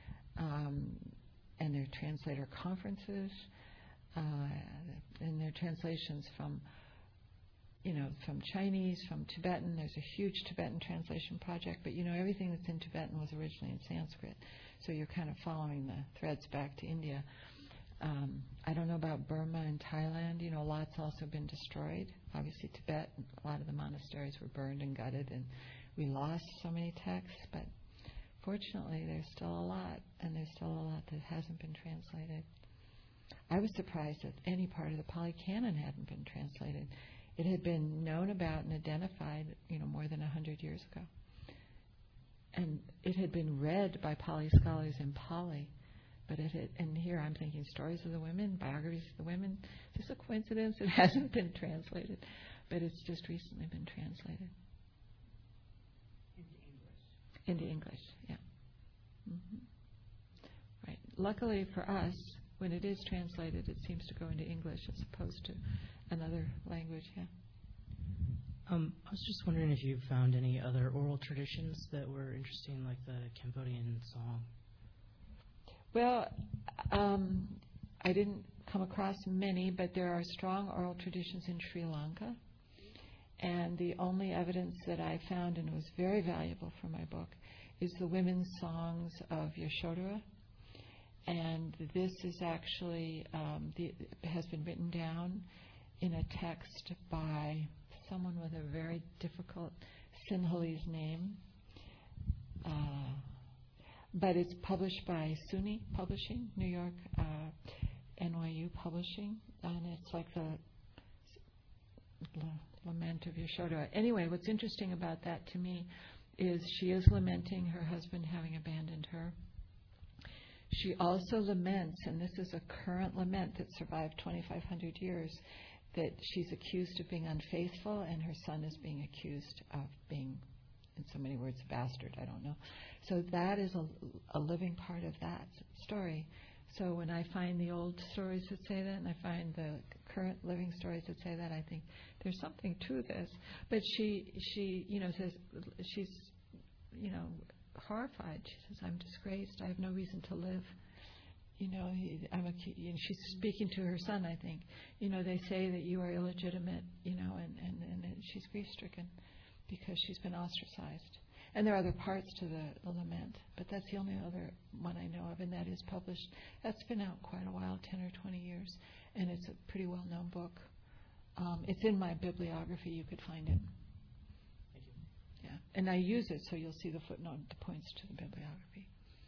and there are translator conferences, and there are translations from Chinese, from Tibetan. There's a huge Tibetan translation project, but everything that's in Tibetan was originally in Sanskrit, so you're kind of following the threads back to India. I don't know about Burma and Thailand. A lot's also been destroyed. Obviously, Tibet, a lot of the monasteries were burned and gutted, and we lost so many texts, but fortunately, there's still a lot, and there's still a lot that hasn't been translated. I was surprised that any part of the Pali Canon hadn't been translated. It had been known about and identified, more than 100 years ago. And it had been read by Pali scholars in Pali. But and here I'm thinking stories of the women, biographies of the women. Is this a coincidence? It hasn't been translated. But it's just recently been translated. Into English, yeah. Mm-hmm. Right. Luckily for us, when it is translated, it seems to go into English as opposed to another language. Yeah. I was just wondering if you found any other oral traditions that were interesting, like the Cambodian song. Well, I didn't come across many, but there are strong oral traditions in Sri Lanka. And the only evidence that I found, and it was very valuable for my book, is the women's songs of Yashodhara. And this is actually, has been written down in a text by someone with a very difficult Sinhalese name. But it's published by SUNY Publishing, New York, NYU Publishing, and it's like the Lament of Yashodhara. Anyway, what's interesting about that to me is she is lamenting her husband having abandoned her. She also laments, and this is a current lament that survived 2,500 years, that she's accused of being unfaithful and her son is being accused of being, in so many words, a bastard. I don't know. So that is a living part of that story. So when I find the old stories that say that, and I find the current living stories that say that, I think there's something to this. But she says she's, horrified. She says, "I'm disgraced. I have no reason to live." And she's speaking to her son, I think. They say that you are illegitimate, and she's grief-stricken because she's been ostracized. And there are other parts to the lament, but that's the only other one I know of, and that is published. That's been out quite a while, 10 or 20 years, and it's a pretty well-known book. It's in my bibliography. You could find it. Thank you. Yeah, and I use it, so you'll see the footnote that points to the bibliography.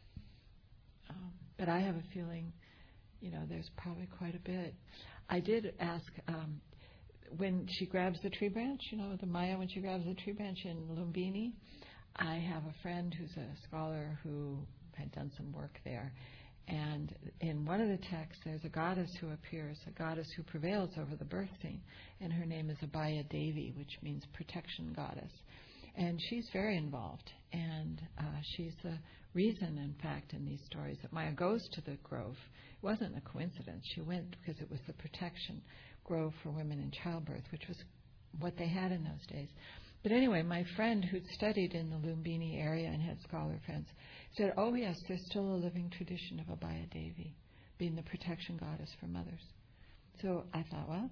But I have a feeling, there's probably quite a bit. I did ask, when she grabs the tree branch, the Maya, when she grabs the tree branch in Lumbini, I have a friend who's a scholar who had done some work there. And in one of the texts, there's a goddess who appears, a goddess who prevails over the birth scene. And her name is Abhaya Devi, which means protection goddess. And she's very involved. And she's the reason, in fact, in these stories that Maya goes to the grove. It wasn't a coincidence. She went because it was the protection grove for women in childbirth, which was what they had in those days. But anyway, my friend who'd studied in the Lumbini area and had scholar friends said, "Oh yes, there's still a living tradition of Abhaya Devi being the protection goddess for mothers." So I thought, well,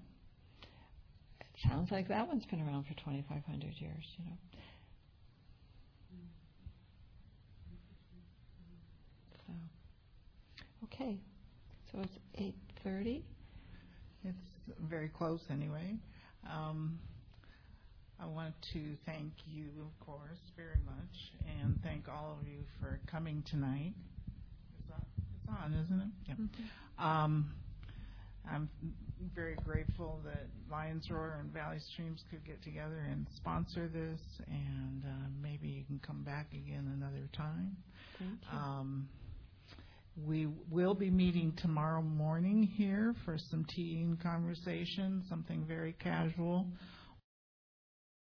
it sounds like that one's been around for 2,500 years, So, okay, so it's 8:30. It's very close anyway. I want to thank you, of course, very much, and thank all of you for coming tonight. It's on, isn't it? Yeah. Mm-hmm. I'm very grateful that Lions Roar and Valley Streams could get together and sponsor this, and maybe you can come back again another time. Thank you. We will be meeting tomorrow morning here for some tea and conversation, something very casual.